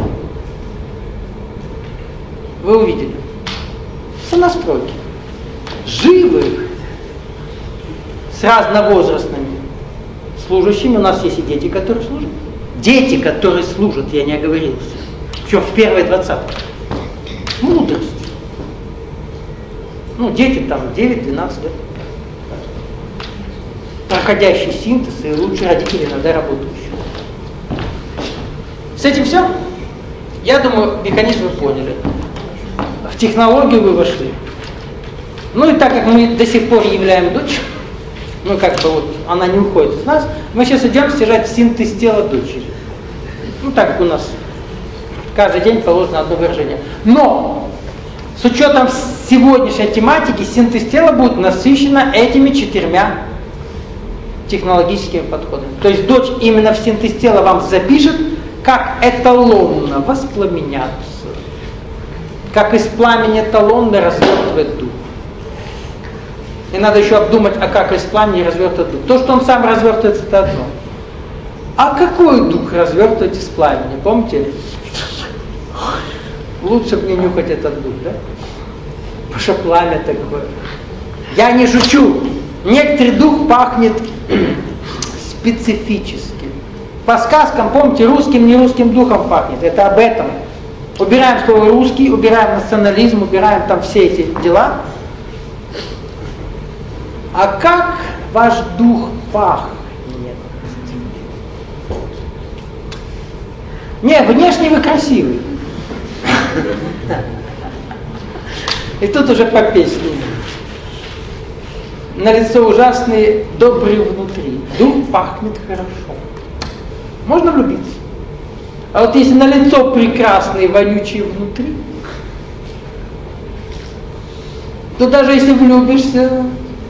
Вы увидели. Сонастройки. Живых с разновозрастными служащими. У нас есть и дети, которые служат. Дети, которые служат, я не оговорился. Причем в первой двадцатке. Мудрость. Ну, дети там девять-двенадцать лет. Проходящий синтез и лучшие родители иногда работающие. С этим все? Я думаю, механизм вы поняли. В технологию вы вошли. Ну и так как мы до сих пор являем дочь, ну как бы вот она не уходит из нас, мы сейчас идем стирать синтез тела дочери. Ну так как у нас каждый день положено одно выражение. Но с учетом сегодняшней тематики синтез тела будет насыщено этими четырьмя технологическими подходами. То есть дочь именно в синтез тела вам запишет, как эталонно воспламеняться, как из пламени эталонно развертывает дух. И надо еще обдумать, а как из пламени развертывает дух. То, что он сам развертывается, это одно. А какой дух развертывать из пламени? Помните? Лучше мне нюхать этот дух, да? Потому что пламя такое. Я не шучу. Некоторый дух пахнет специфически. По сказкам, помните, русским, не русским духом пахнет. Это об этом. Убираем слово русский, убираем национализм, убираем там все эти дела. А как ваш дух пахнет? Не, внешне вы красивый. И тут уже по песне. На лицо ужасный, добрый внутри. Дух пахнет хорошо. Можно влюбиться. А вот если на лицо прекрасный, вонючий внутри, то даже если влюбишься,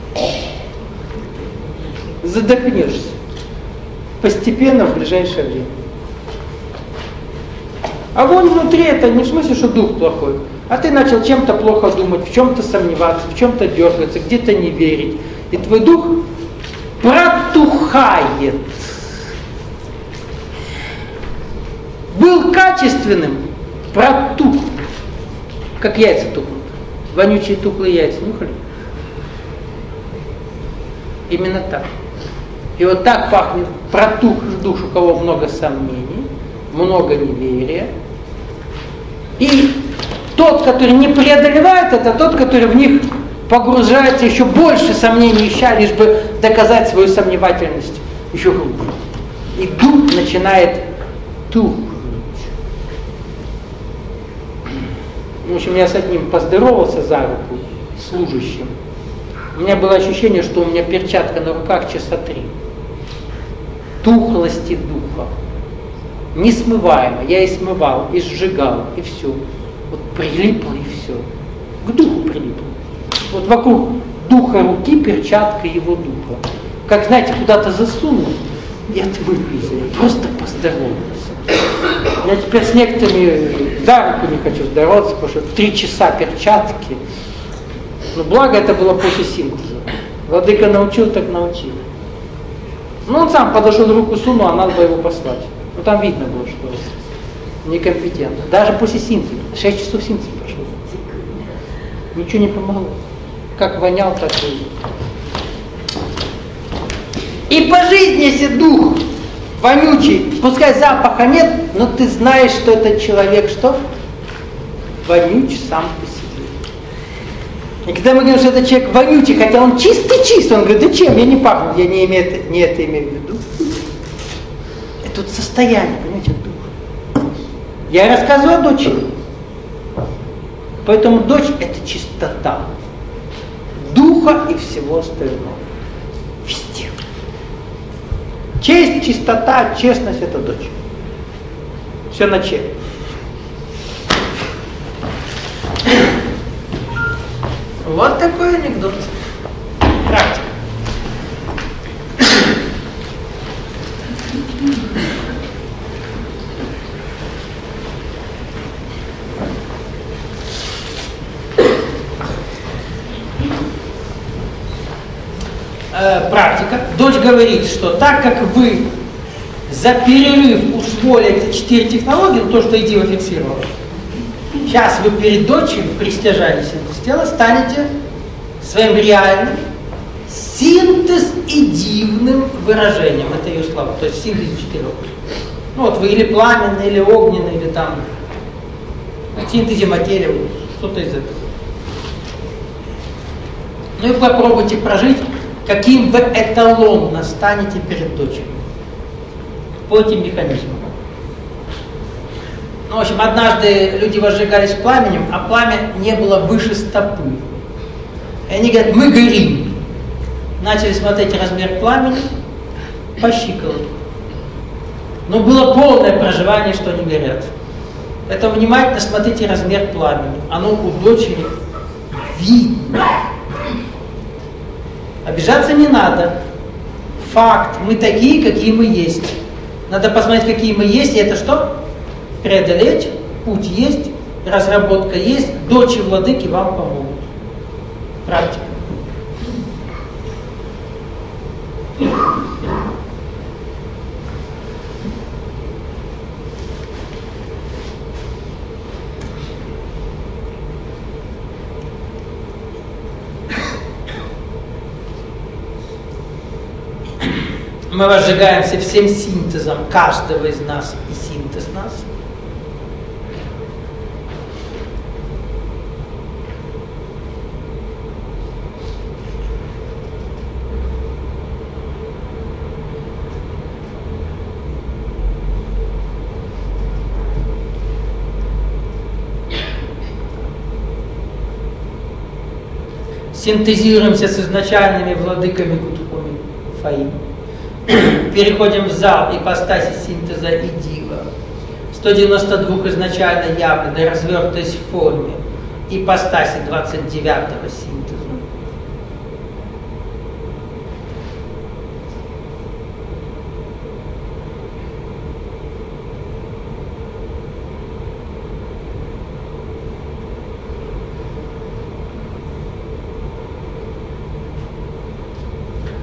задохнешься. Постепенно в ближайшее время. Огонь внутри это не в смысле, что дух плохой, а ты начал чем-то плохо думать, в чем-то сомневаться, в чем-то дергаться, где-то не верить. И твой дух протухает. Был качественным, протух, как яйца тухнут. Вонючие тухлые яйца нюхали? Именно так. И вот так пахнет протухший душ, у кого много сомнений, много неверия. И тот, который не преодолевает, это тот, который в них погружается еще больше сомнений ища, лишь бы доказать свою сомневательность еще глубже. И дух начинает тухнуть. В общем, я с одним поздоровался за руку, служащим. У меня было ощущение, что у меня перчатка на руках часа три. Тухлости духа. Несмываемо. Я и смывал, и сжигал, и все. Вот прилипло, и все. К духу прилипло. Вот вокруг духа руки перчатка его духа. Как, знаете, куда-то засунул и отвыпил. Просто поздоровался. Я теперь с некоторыми за руку не хочу здороваться, потому что три часа перчатки. Но благо это было после синтеза. Владыка научил, так научил. Ну он сам подошел, руку сунул, а надо было его послать. Ну там видно было, что некомпетентно. Даже после синтеза. Шесть часов синтеза прошло. Ничего не помогло. Как вонял, так и... И по жизни, если дух вонючий, пускай запаха нет, но ты знаешь, что этот человек что? Вонючий сам по себе. И когда мы говорим, что этот человек вонючий, хотя он чистый-чистый, он говорит, да чем, я не пахну, я не, имею это, не это имею в виду. Это вот состояние, понимаете, духа. Я рассказываю о дочери. Поэтому дочь – это чистота духа и всего остального. Везде. Честь, чистота, честность – это дочь. Все на че. Вот такой анекдот. Практика. Э, практика. Дочь говорит, что так как вы за перерыв усвоили эти четыре технологии, то, что Идива фиксировала, сейчас вы перед дочерью при стяжании синтез тела станете своим реальным синтез и дивным выражением. Это ее слова. То есть синтез четырех. Ну вот вы или пламенный, или огненный, или там в синтезе материи, что-то из этого. Ну и попробуйте прожить, каким вы эталонно станете перед дочерью. По этим механизмам. Ну, в общем, однажды люди возжигались пламенем, а пламя не было выше стопы. И они говорят, мы горим. Начали смотреть размер пламени по щиколотку. Но было полное проживание, что они горят. Поэтому внимательно смотрите размер пламени. Оно у дочери видно. Обижаться не надо. Факт. Мы такие, какие мы есть. Надо посмотреть, какие мы есть, и это что? Преодолеть, путь есть, разработка есть, дочь и владыки вам помогут. Практика. Мы возжигаемся всем синтезом каждого из нас и синтез нас. Синтезируемся с изначальными владыками Кутупами Фаим. Переходим в зал ипостаси синтеза и дива. сто девяносто два изначально явлены, развертываясь в форме ипостаси двадцать девятого синтеза.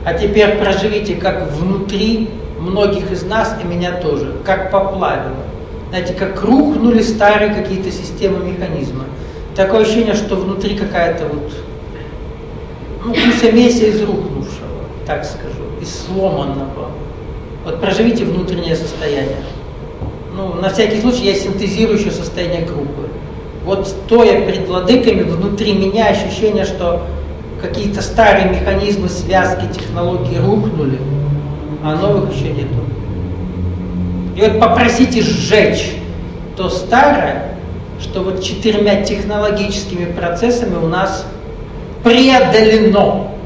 А теперь проживите, как внутри многих из нас, и меня тоже, как поплавило. Знаете, как рухнули старые какие-то системы, механизмы. Такое ощущение, что внутри какая-то вот, ну, смесь из рухнувшего, так скажу, из сломанного. Вот проживите внутреннее состояние. Ну, на всякий случай я синтезирую еще состояние группы. Вот стоя перед владыками, внутри меня ощущение, что какие-то старые механизмы, связки, технологии рухнули, а новых еще нету. И вот попросите сжечь то старое, что вот четырьмя технологическими процессами у нас преодолено.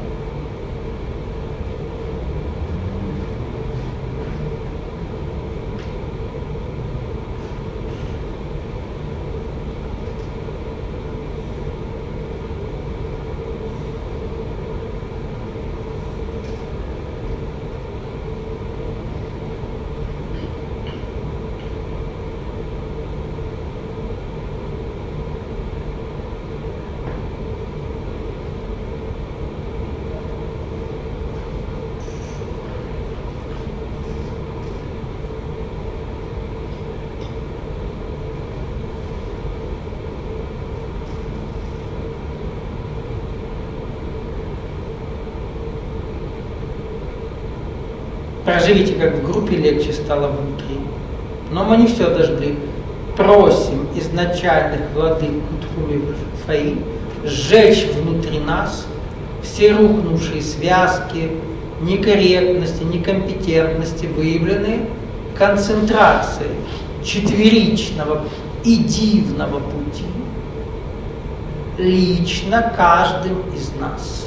Проживите, как в группе легче стало внутри. Но мы не все дожгли. Просим изначальных владык Кутхуми Фаи сжечь внутри нас все рухнувшие связки, некорректности, некомпетентности, выявленные концентрацией четверичного и дивного пути лично каждым из нас.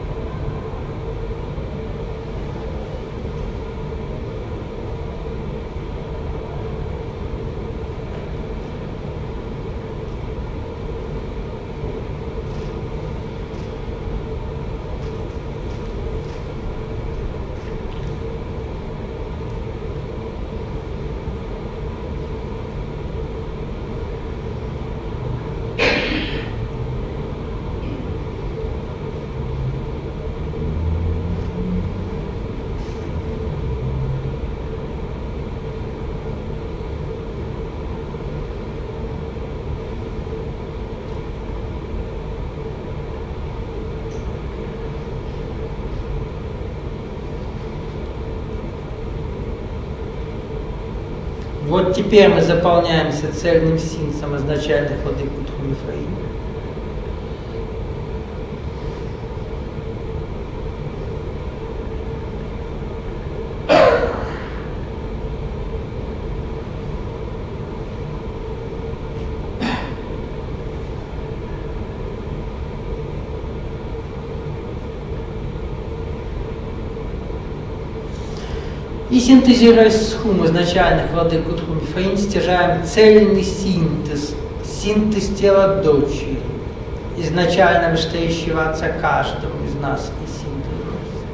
Вот теперь мы заполняемся цельным синсом изначальных владык Кутхуми Фаи. И синтезируя схум изначальных владык Кутхуми Фаи, стяжаем цельный синтез, синтез тела дочери, изначально вышестоящего отца каждого из нас и синтез.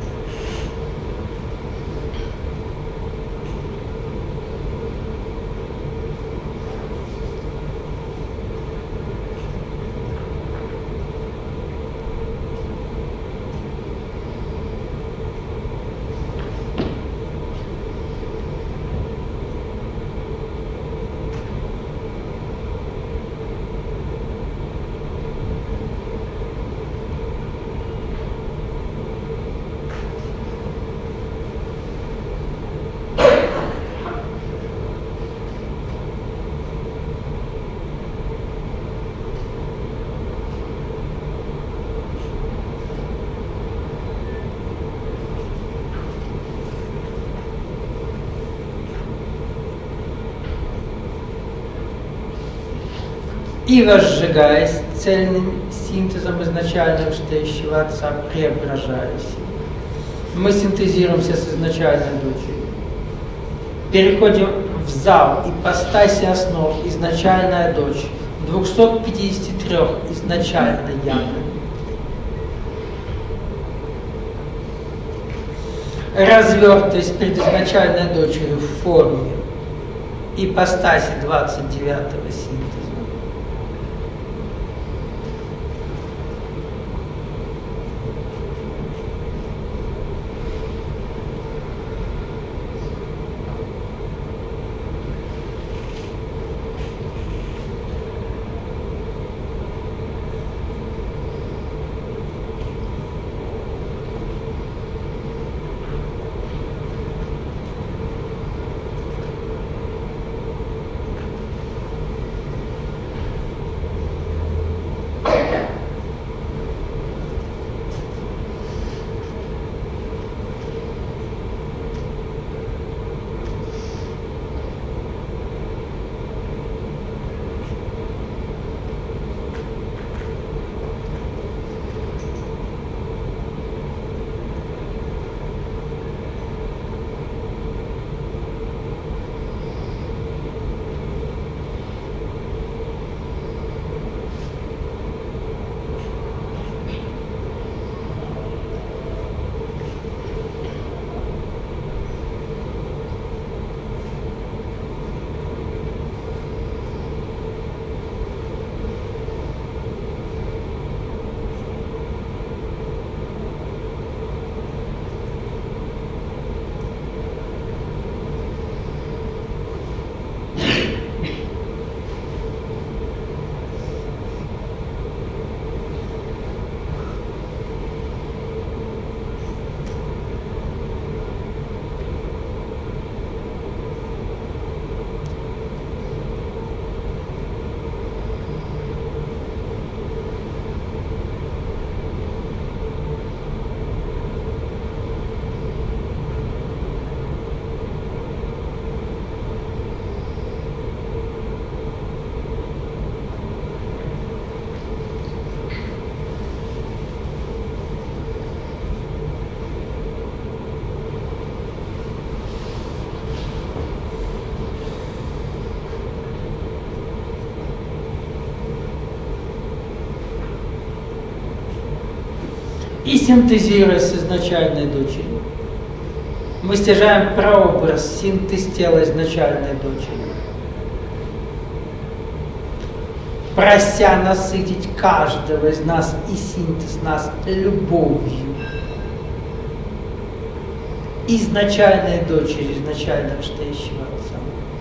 И, возжигаясь цельным синтезом изначально вышестоящего отца, преображаясь, мы синтезируемся с изначальной дочерью. Переходим в зал ипостаси основ изначальная дочь, двухсот пятидесяти трёх изначальной ямы. Развертываясь пред изначальной дочерью в форме ипостаси двадцать девятого синтеза. И синтезируя с изначальной дочерью, мы стяжаем прообраз, синтез тела изначальной дочери, прося насытить каждого из нас и синтез нас любовью изначальной дочери, изначально стоящего Отца.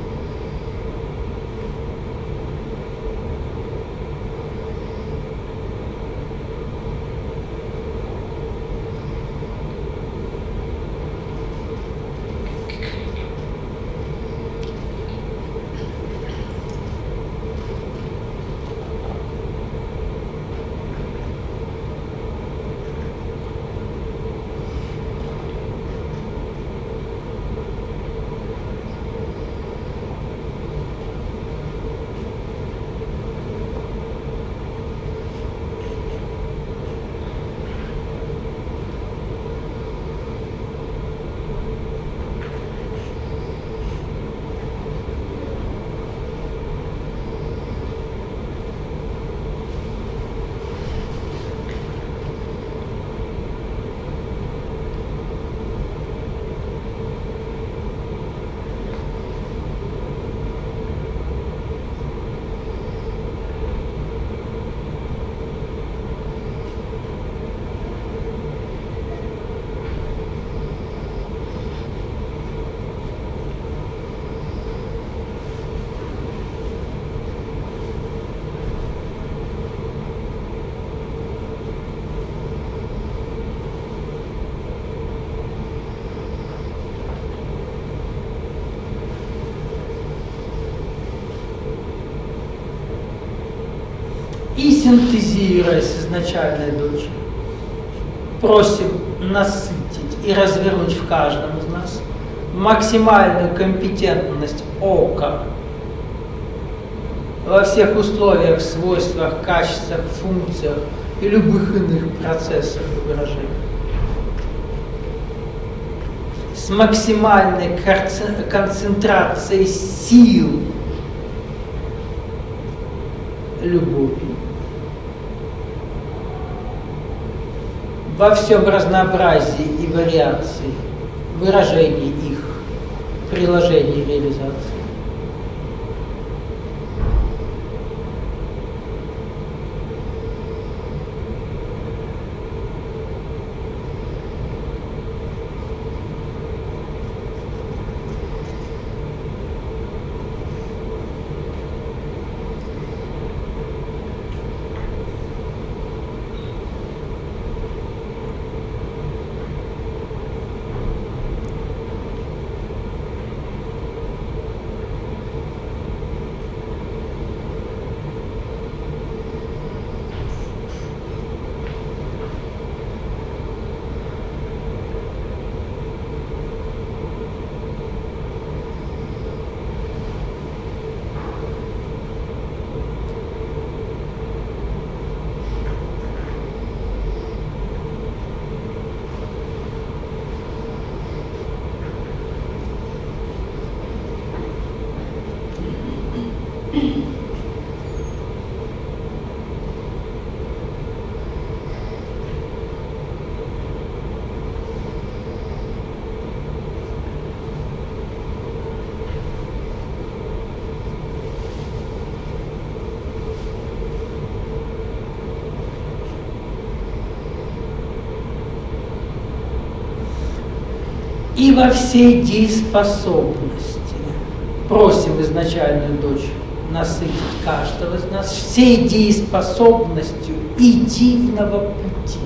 И синтезируя с изначальной дочерью, просим насытить и развернуть в каждом из нас максимальную компетентность ока во всех условиях, свойствах, качествах, функциях и любых иных процессах выражения. С максимальной концентрацией сил любовью во всем разнообразии и вариации выражений их, приложений и реализации. И во всей дееспособности просим изначальную дочь насытить каждого из нас всей дееспособностью идивного пути.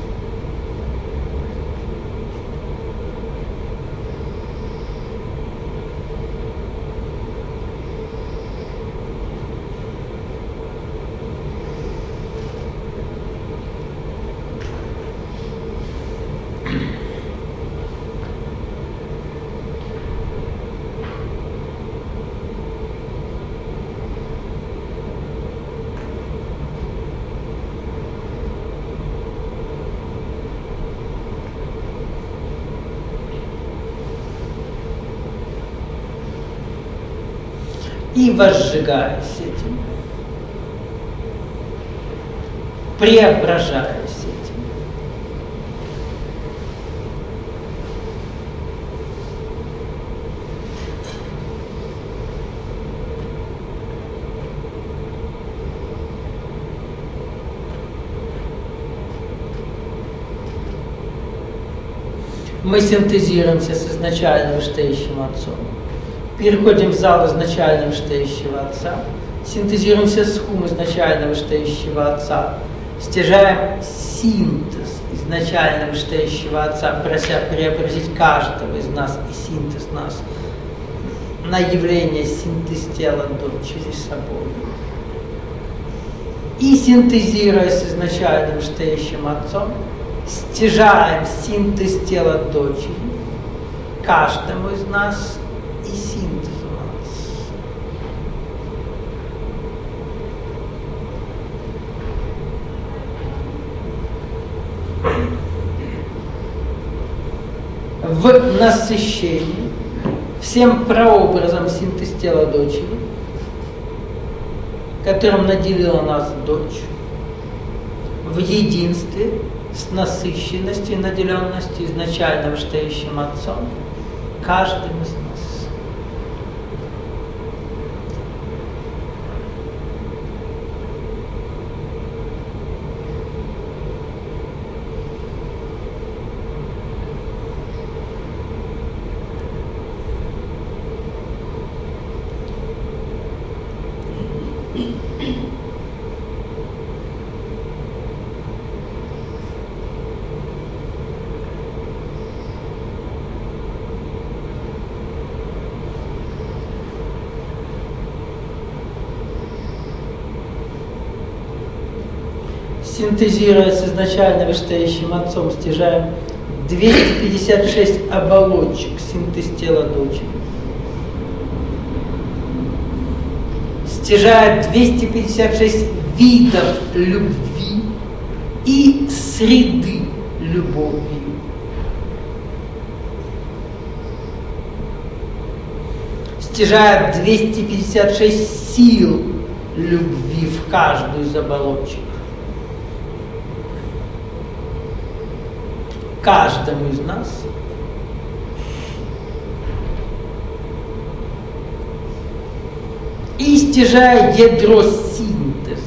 И возжигаясь этим, преображаясь этим, Мы синтезируемся с изначально вышестоящим Отцом. Переходим в зал изначально вышестоящего Отца. Синтезируемся с хум изначально вышестоящего Отца. Стяжаем синтез изначально вышестоящего Отца, прося преобразить каждого из нас и синтез нас на явление синтез тела дочери собой. И синтезируя с изначально вышестоящим Отцом, стяжаем синтез тела дочери каждому из нас и синтез нас. В насыщении всем прообразом синтез тела дочери, которым наделила нас дочь, в единстве с насыщенностью и наделенностью изначально вышестоящим Отцом, каждым из нас. Синтезируя с изначально вышестоящим Отцом, стяжаем двести пятьдесят шесть оболочек синтез тела дочери. Стяжая двести пятьдесят шесть видов любви и среды любовью. Стяжая двести пятьдесят шесть сил любви в каждую из оболочек. Каждому из нас. И стяжая ядро синтеза.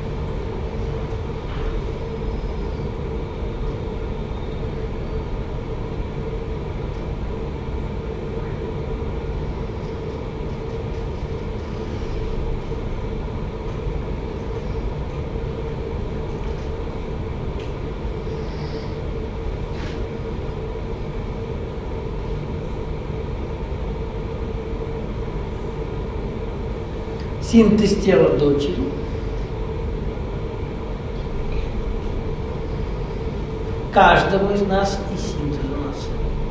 Синтез тела дочери, каждого из нас и синтез у нас.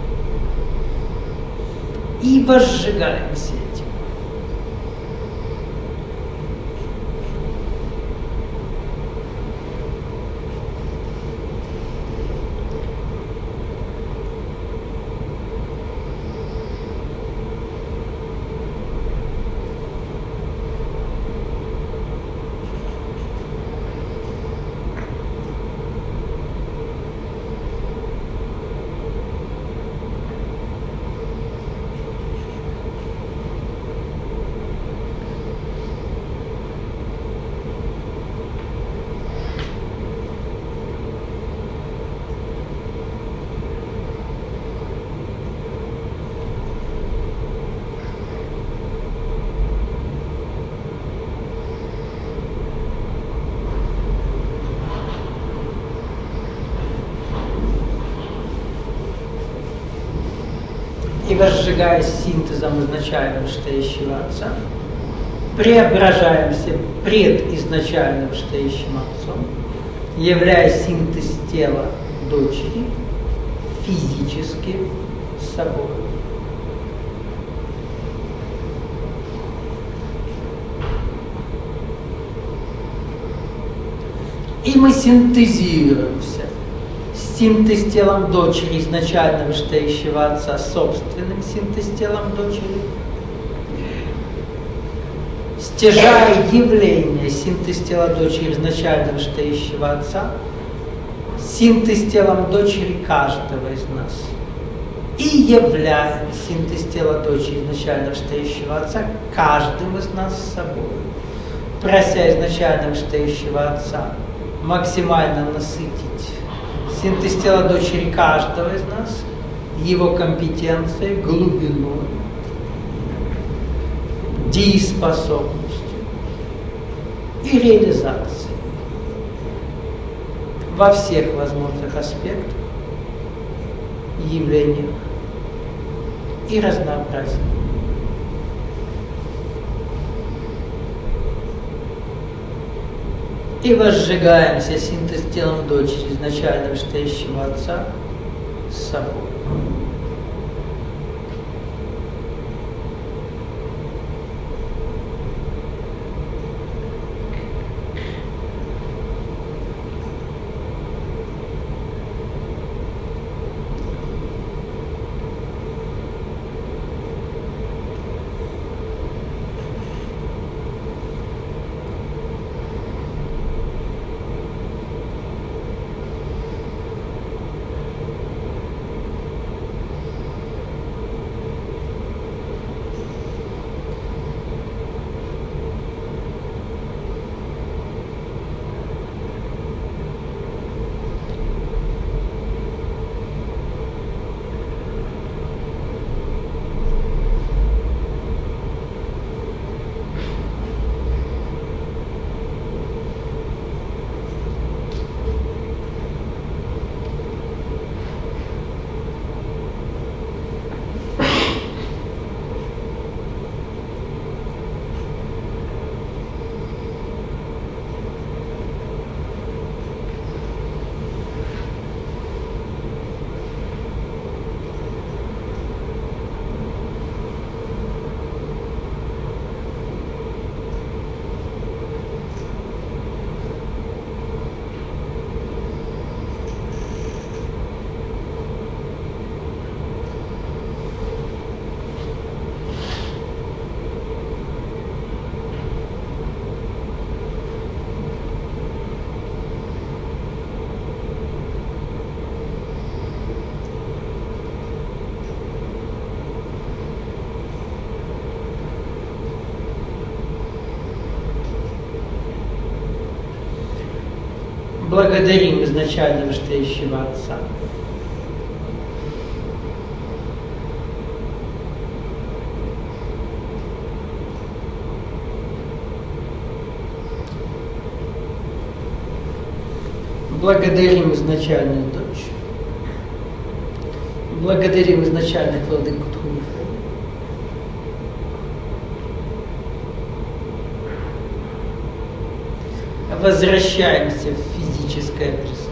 И возжигаемся этим. И возжигаясь синтезом изначально вышестоящего Отца, преображаемся пред изначально вышестоящим Отцом, являя синтез тела дочери физически собой. И мы синтезируемся. Синтез телом дочери изначально вышестоящего Отца собственным синтез телом дочери, стяжая явление синтез тела дочери изначально вышестоящего Отца, синтез телом дочери каждого из нас, и являя синтез тела дочери изначально вышестоящего Отца каждым из нас с собой, прося изначально вышестоящего Отца максимально насытить синтез тела дочери каждого из нас его компетенцией, глубиной, дееспособностью и реализацией во всех возможных аспектах, явлениях и разнообразии. И возжигаемся синтез телом дочери изначально вышестоящего Отца с собой. Благодарим изначально вышестоящего Отца. Благодарим изначальную дочь. Благодарим изначальных владыку Тхунифу. Возвращаемся в физическое присутствие.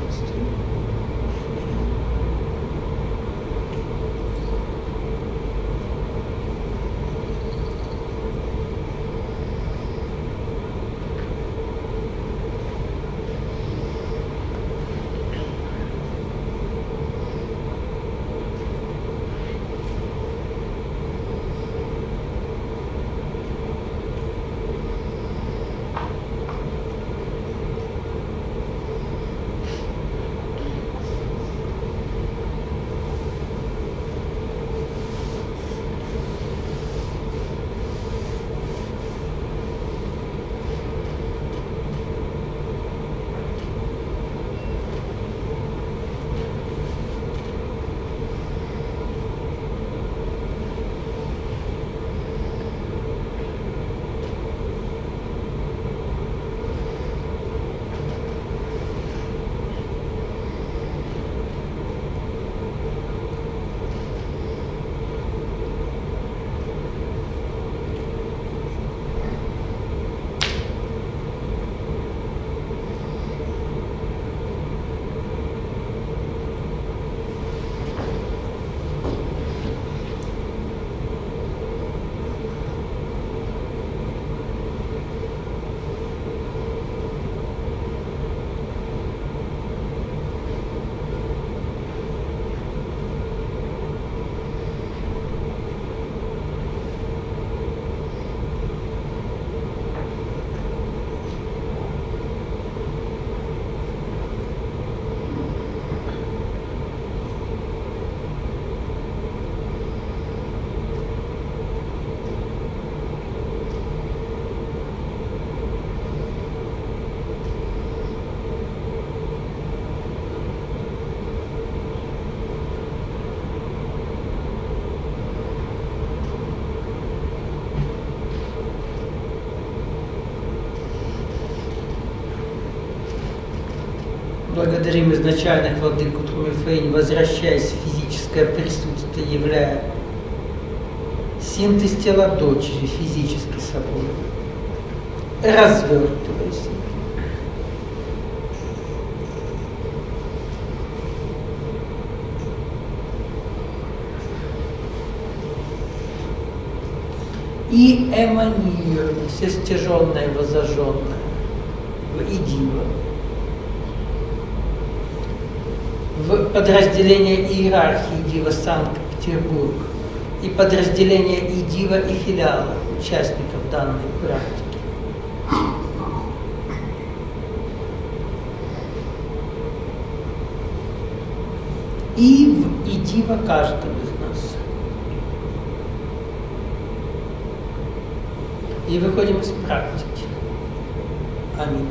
благодарим изначальных владыку Трумифейн, возвращаясь в физическое присутствие, являя синтез тела дочери физически собой, развертываясь. И эманируя, все стяженное и возожженное в идиво, в подразделение иерархии Дива Санкт-Петербург и подразделение Идива и филиала участников данной практики. И в Идива каждого из нас. И выходим из практики. Аминь.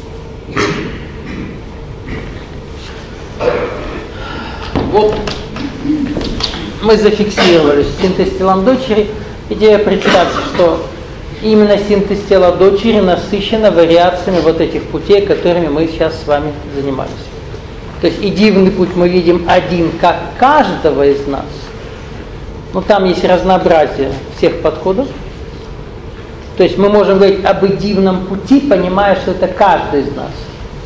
Вот мы зафиксировали синтез телом дочери. Идея, представьте, что именно синтез тела дочери насыщена вариациями вот этих путей, которыми мы сейчас с вами занимались. То есть идивный путь мы видим один, как каждого из нас. Но там есть разнообразие всех подходов. То есть мы можем говорить об идивном пути, понимая, что это каждый из нас.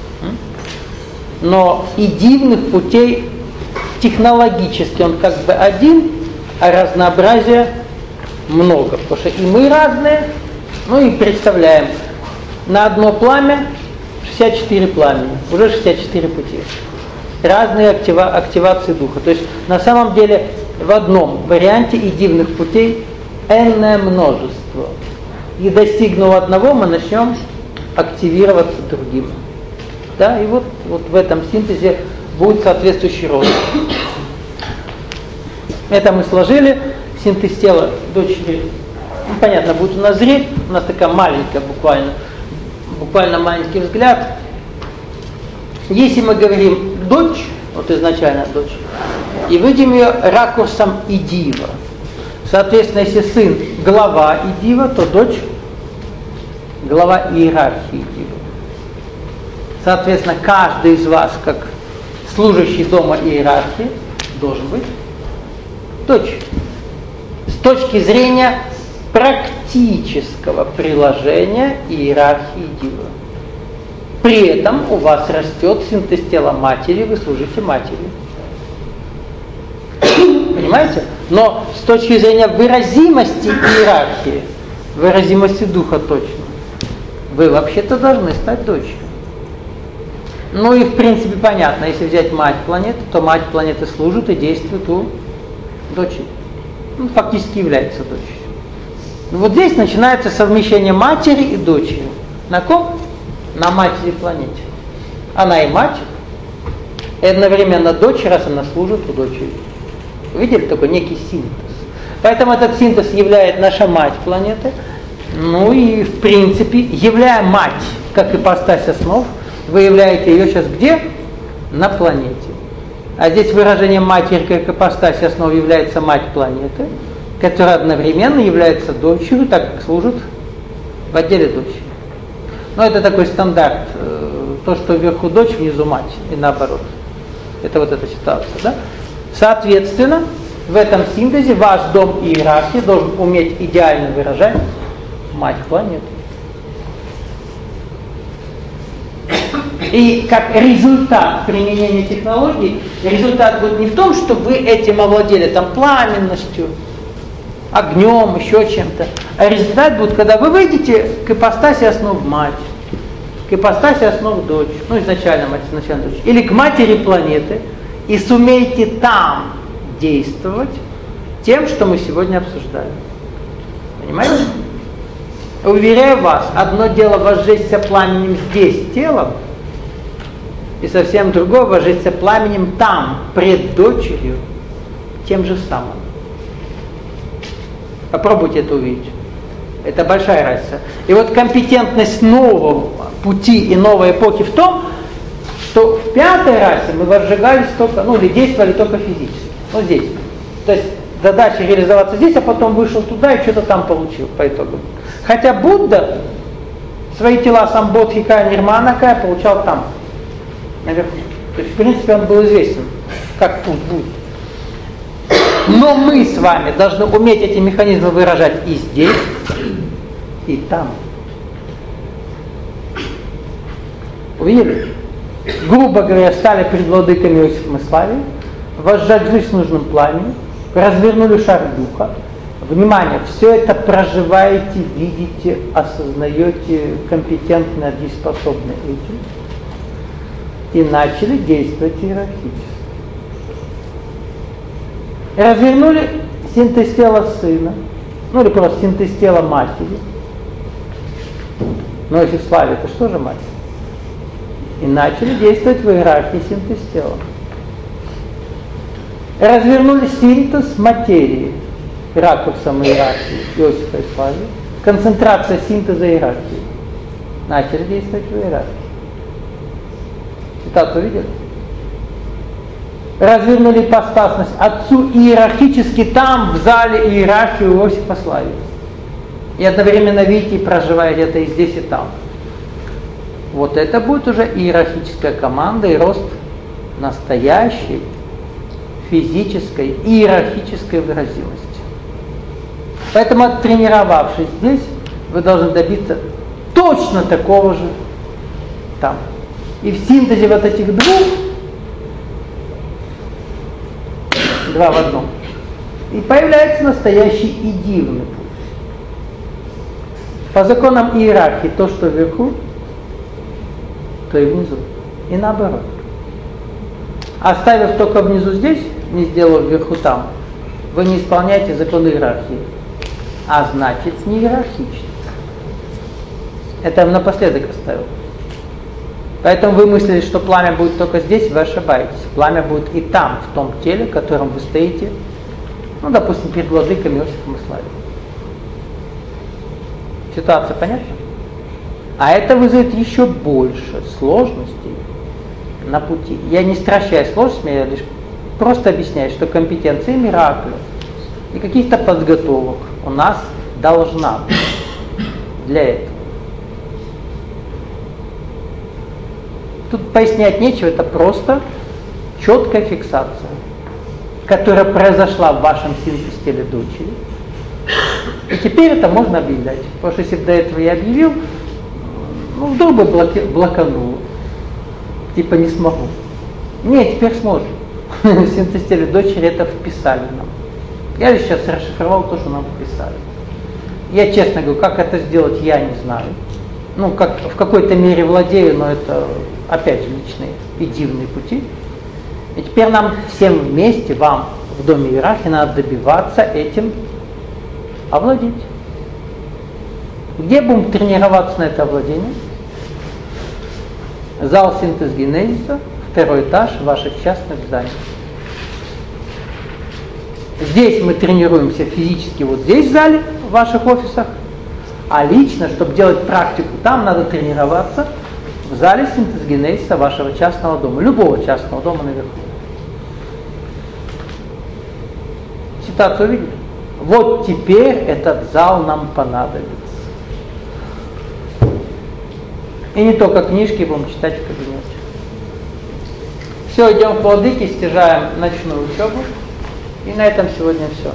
Но идивных путей технологически он как бы один, а разнообразия много. Потому что и мы разные, ну и представляем, на одно пламя шестьдесят четыре пламени, уже шестьдесят четыре пути. Разные актива, активации духа. То есть на самом деле в одном варианте идивных путей энное множество. И достигнув одного, мы начнем активироваться другим. Да, и вот, вот в этом синтезе будет соответствующий рост. Это мы сложили. Синтез тела дочери, ну, понятно, будет у нас зреть. У нас такая маленькая буквально, буквально маленький взгляд. Если мы говорим дочь, вот изначально дочь, и видим ее ракурсом идива. Соответственно, если сын глава идива, то дочь глава иерархии идива. Соответственно, каждый из вас, как служащий дома иерархии, должен быть дочь. С точки зрения практического приложения иерархии идива. При этом у вас растет синтез тела матери, вы служите матери. Понимаете? Но с точки зрения выразимости иерархии, выразимости духа точно, вы вообще-то должны стать дочерью. Ну и в принципе понятно, если взять мать планеты, то мать планеты служит и действует у дочери. Ну, фактически является дочерью. Вот здесь начинается совмещение матери и дочери. На ком? На матери планете. Она и мать, и одновременно дочь, раз она служит у дочери. Видели такой некий синтез. Поэтому этот синтез являет наша мать планеты. Ну и в принципе, являя мать как ипостась основ, вы являете ее сейчас где? На планете. А здесь выражение матери как ипостась основ является мать планеты, которая одновременно является дочерью, так как служит в отделе дочери. Но это такой стандарт. То, что вверху дочь, внизу мать. И наоборот. Это вот эта ситуация. Да? Соответственно, в этом синтезе ваш дом иерархии должен уметь идеально выражать мать планеты. И как результат применения технологий, результат будет не в том, что вы этим овладели там пламенностью, огнем, еще чем-то, а результат будет, когда вы выйдете к ипостаси основ мать, к ипостаси основ дочь, ну изначально мать, изначально дочь, или к матери планеты, и сумеете там действовать тем, что мы сегодня обсуждали. Понимаете? Уверяю вас, одно дело возжечься пламенем здесь, телом, и совсем другое возжечься пламенем там, пред дочерью, тем же самым. Попробуйте это увидеть. Это большая разница. И вот компетентность нового пути и новой эпохи в том, что в пятой расе мы возжигались только, ну или действовали только физически. Ну здесь. То есть задача реализоваться здесь, а потом вышел туда и что-то там получил по итогу. Хотя Будда свои тела Самбодхика Нирманакая получал там, наверху. То есть, в принципе, он был известен, как путь будет. Но мы с вами должны уметь эти механизмы выражать и здесь, и там. Увидели? Грубо говоря, стали перед владыками Иосифом и Славией, возжгли с нужным пламенем, развернули шар духа. Внимание, все это проживаете, видите, осознаете, компетентны, дееспособны этим. И начали действовать иерархически. Развернули синтез тела сына, ну или просто синтез тела матери. Но если в Славе, это что же мать? И начали действовать в иерархии синтез тела. Развернули синтез материи, ракурсом иерархии Иосифа и Славы, концентрация синтеза иерархии. Начали действовать в иерархии. Цитату видели? Развернули ипостасность Отцу иерархически там, в зале иерархии Иосифа Славы. И одновременно видите и проживаете это и здесь, и там. Вот это будет уже иерархическая команда и рост настоящей физической иерархической выразимости. Поэтому, оттренировавшись здесь, вы должны добиться точно такого же там. И в синтезе вот этих двух, два в одном, и появляется настоящий и дивный путь. По законам иерархии то, что вверху, то и внизу. И наоборот. Оставив только внизу здесь, не сделав вверху там, вы не исполняете законы иерархии. А значит, не иерархично. Это я напоследок оставил. Поэтому вы мыслили, что пламя будет только здесь, вы ошибаетесь. Пламя будет и там, в том теле, в котором вы стоите, ну, допустим, перед владыками Иосифом и Славой. Ситуация понятна? А это вызовет еще больше сложностей на пути. Я не стращаю сложностями, я лишь просто объясняю, что компетенция Миракля и каких-то подготовок у нас должна быть для этого. Тут пояснять нечего, это просто четкая фиксация, которая произошла в вашем синтез теле дочери. И теперь это можно объявлять. Потому что если бы до этого я объявил, ну вдруг бы блоки, блоканул. Типа не смогу. Не, теперь сможем. В синтез теле дочери это вписали нам. Я сейчас расшифровал то, что нам вписали. Я честно говорю, как это сделать, я не знаю. Ну, как в какой-то мере владею, но это опять же личные и дивные пути. И теперь нам всем вместе, вам в доме иерархии, надо добиваться этим овладеть. Где будем тренироваться на это овладение? Зал синтез генезиса, второй этаж ваших частных зданий. Здесь мы тренируемся физически, вот здесь в зале, в ваших офисах, а лично, чтобы делать практику там, надо тренироваться в зале синтез генезиса вашего частного дома, любого частного дома наверху. Ситуацию увидели? Вот теперь этот зал нам понадобится. И не только книжки будем читать в кабинете. Все, идем к владыке, стяжаем ночную учебу. И на этом сегодня все.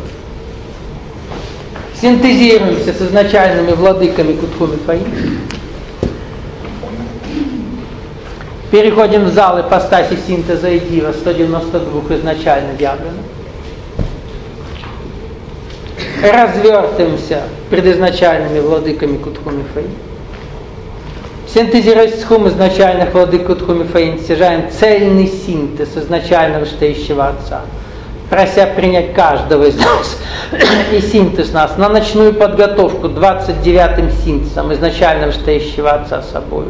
Синтезируемся с изначальными владыками Кутху Мифаи. Переходим в зал ипостаси синтеза и дива сто девяносто два изначально явлено. Развертываемся перед изначальными владыками Кутху Мифаи. Синтезируясь с хум изначальных владык Кутху Мифаи, стяжаем цельный синтез изначального вышестоящего Отца, прося принять каждого из нас и синтез нас на ночную подготовку двадцать девятым синтезом изначального вышестоящего Отца с собой.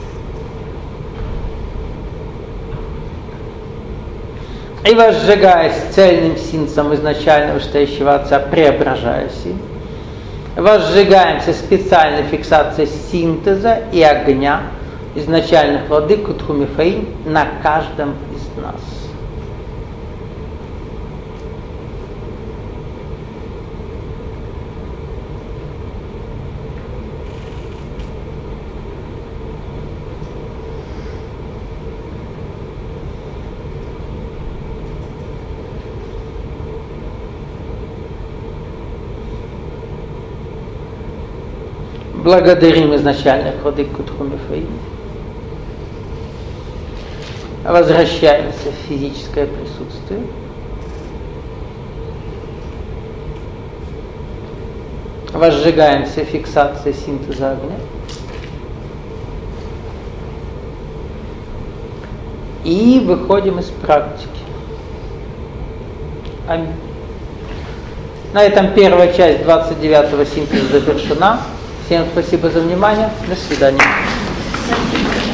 И возжигаясь цельным синтезом изначального вышестоящего Отца, преображаясь им, возжигаемся специальной фиксацией синтеза и огня изначальных владык Кутху Мифаи на каждом из нас. Благодарим изначально Владыку Тхумифаи. Возвращаемся в физическое присутствие. Возжигаемся фиксацией синтеза огня. И выходим из практики. Аминь. На этом первая часть двадцать девятого синтеза завершена. Всем спасибо за внимание. До свидания.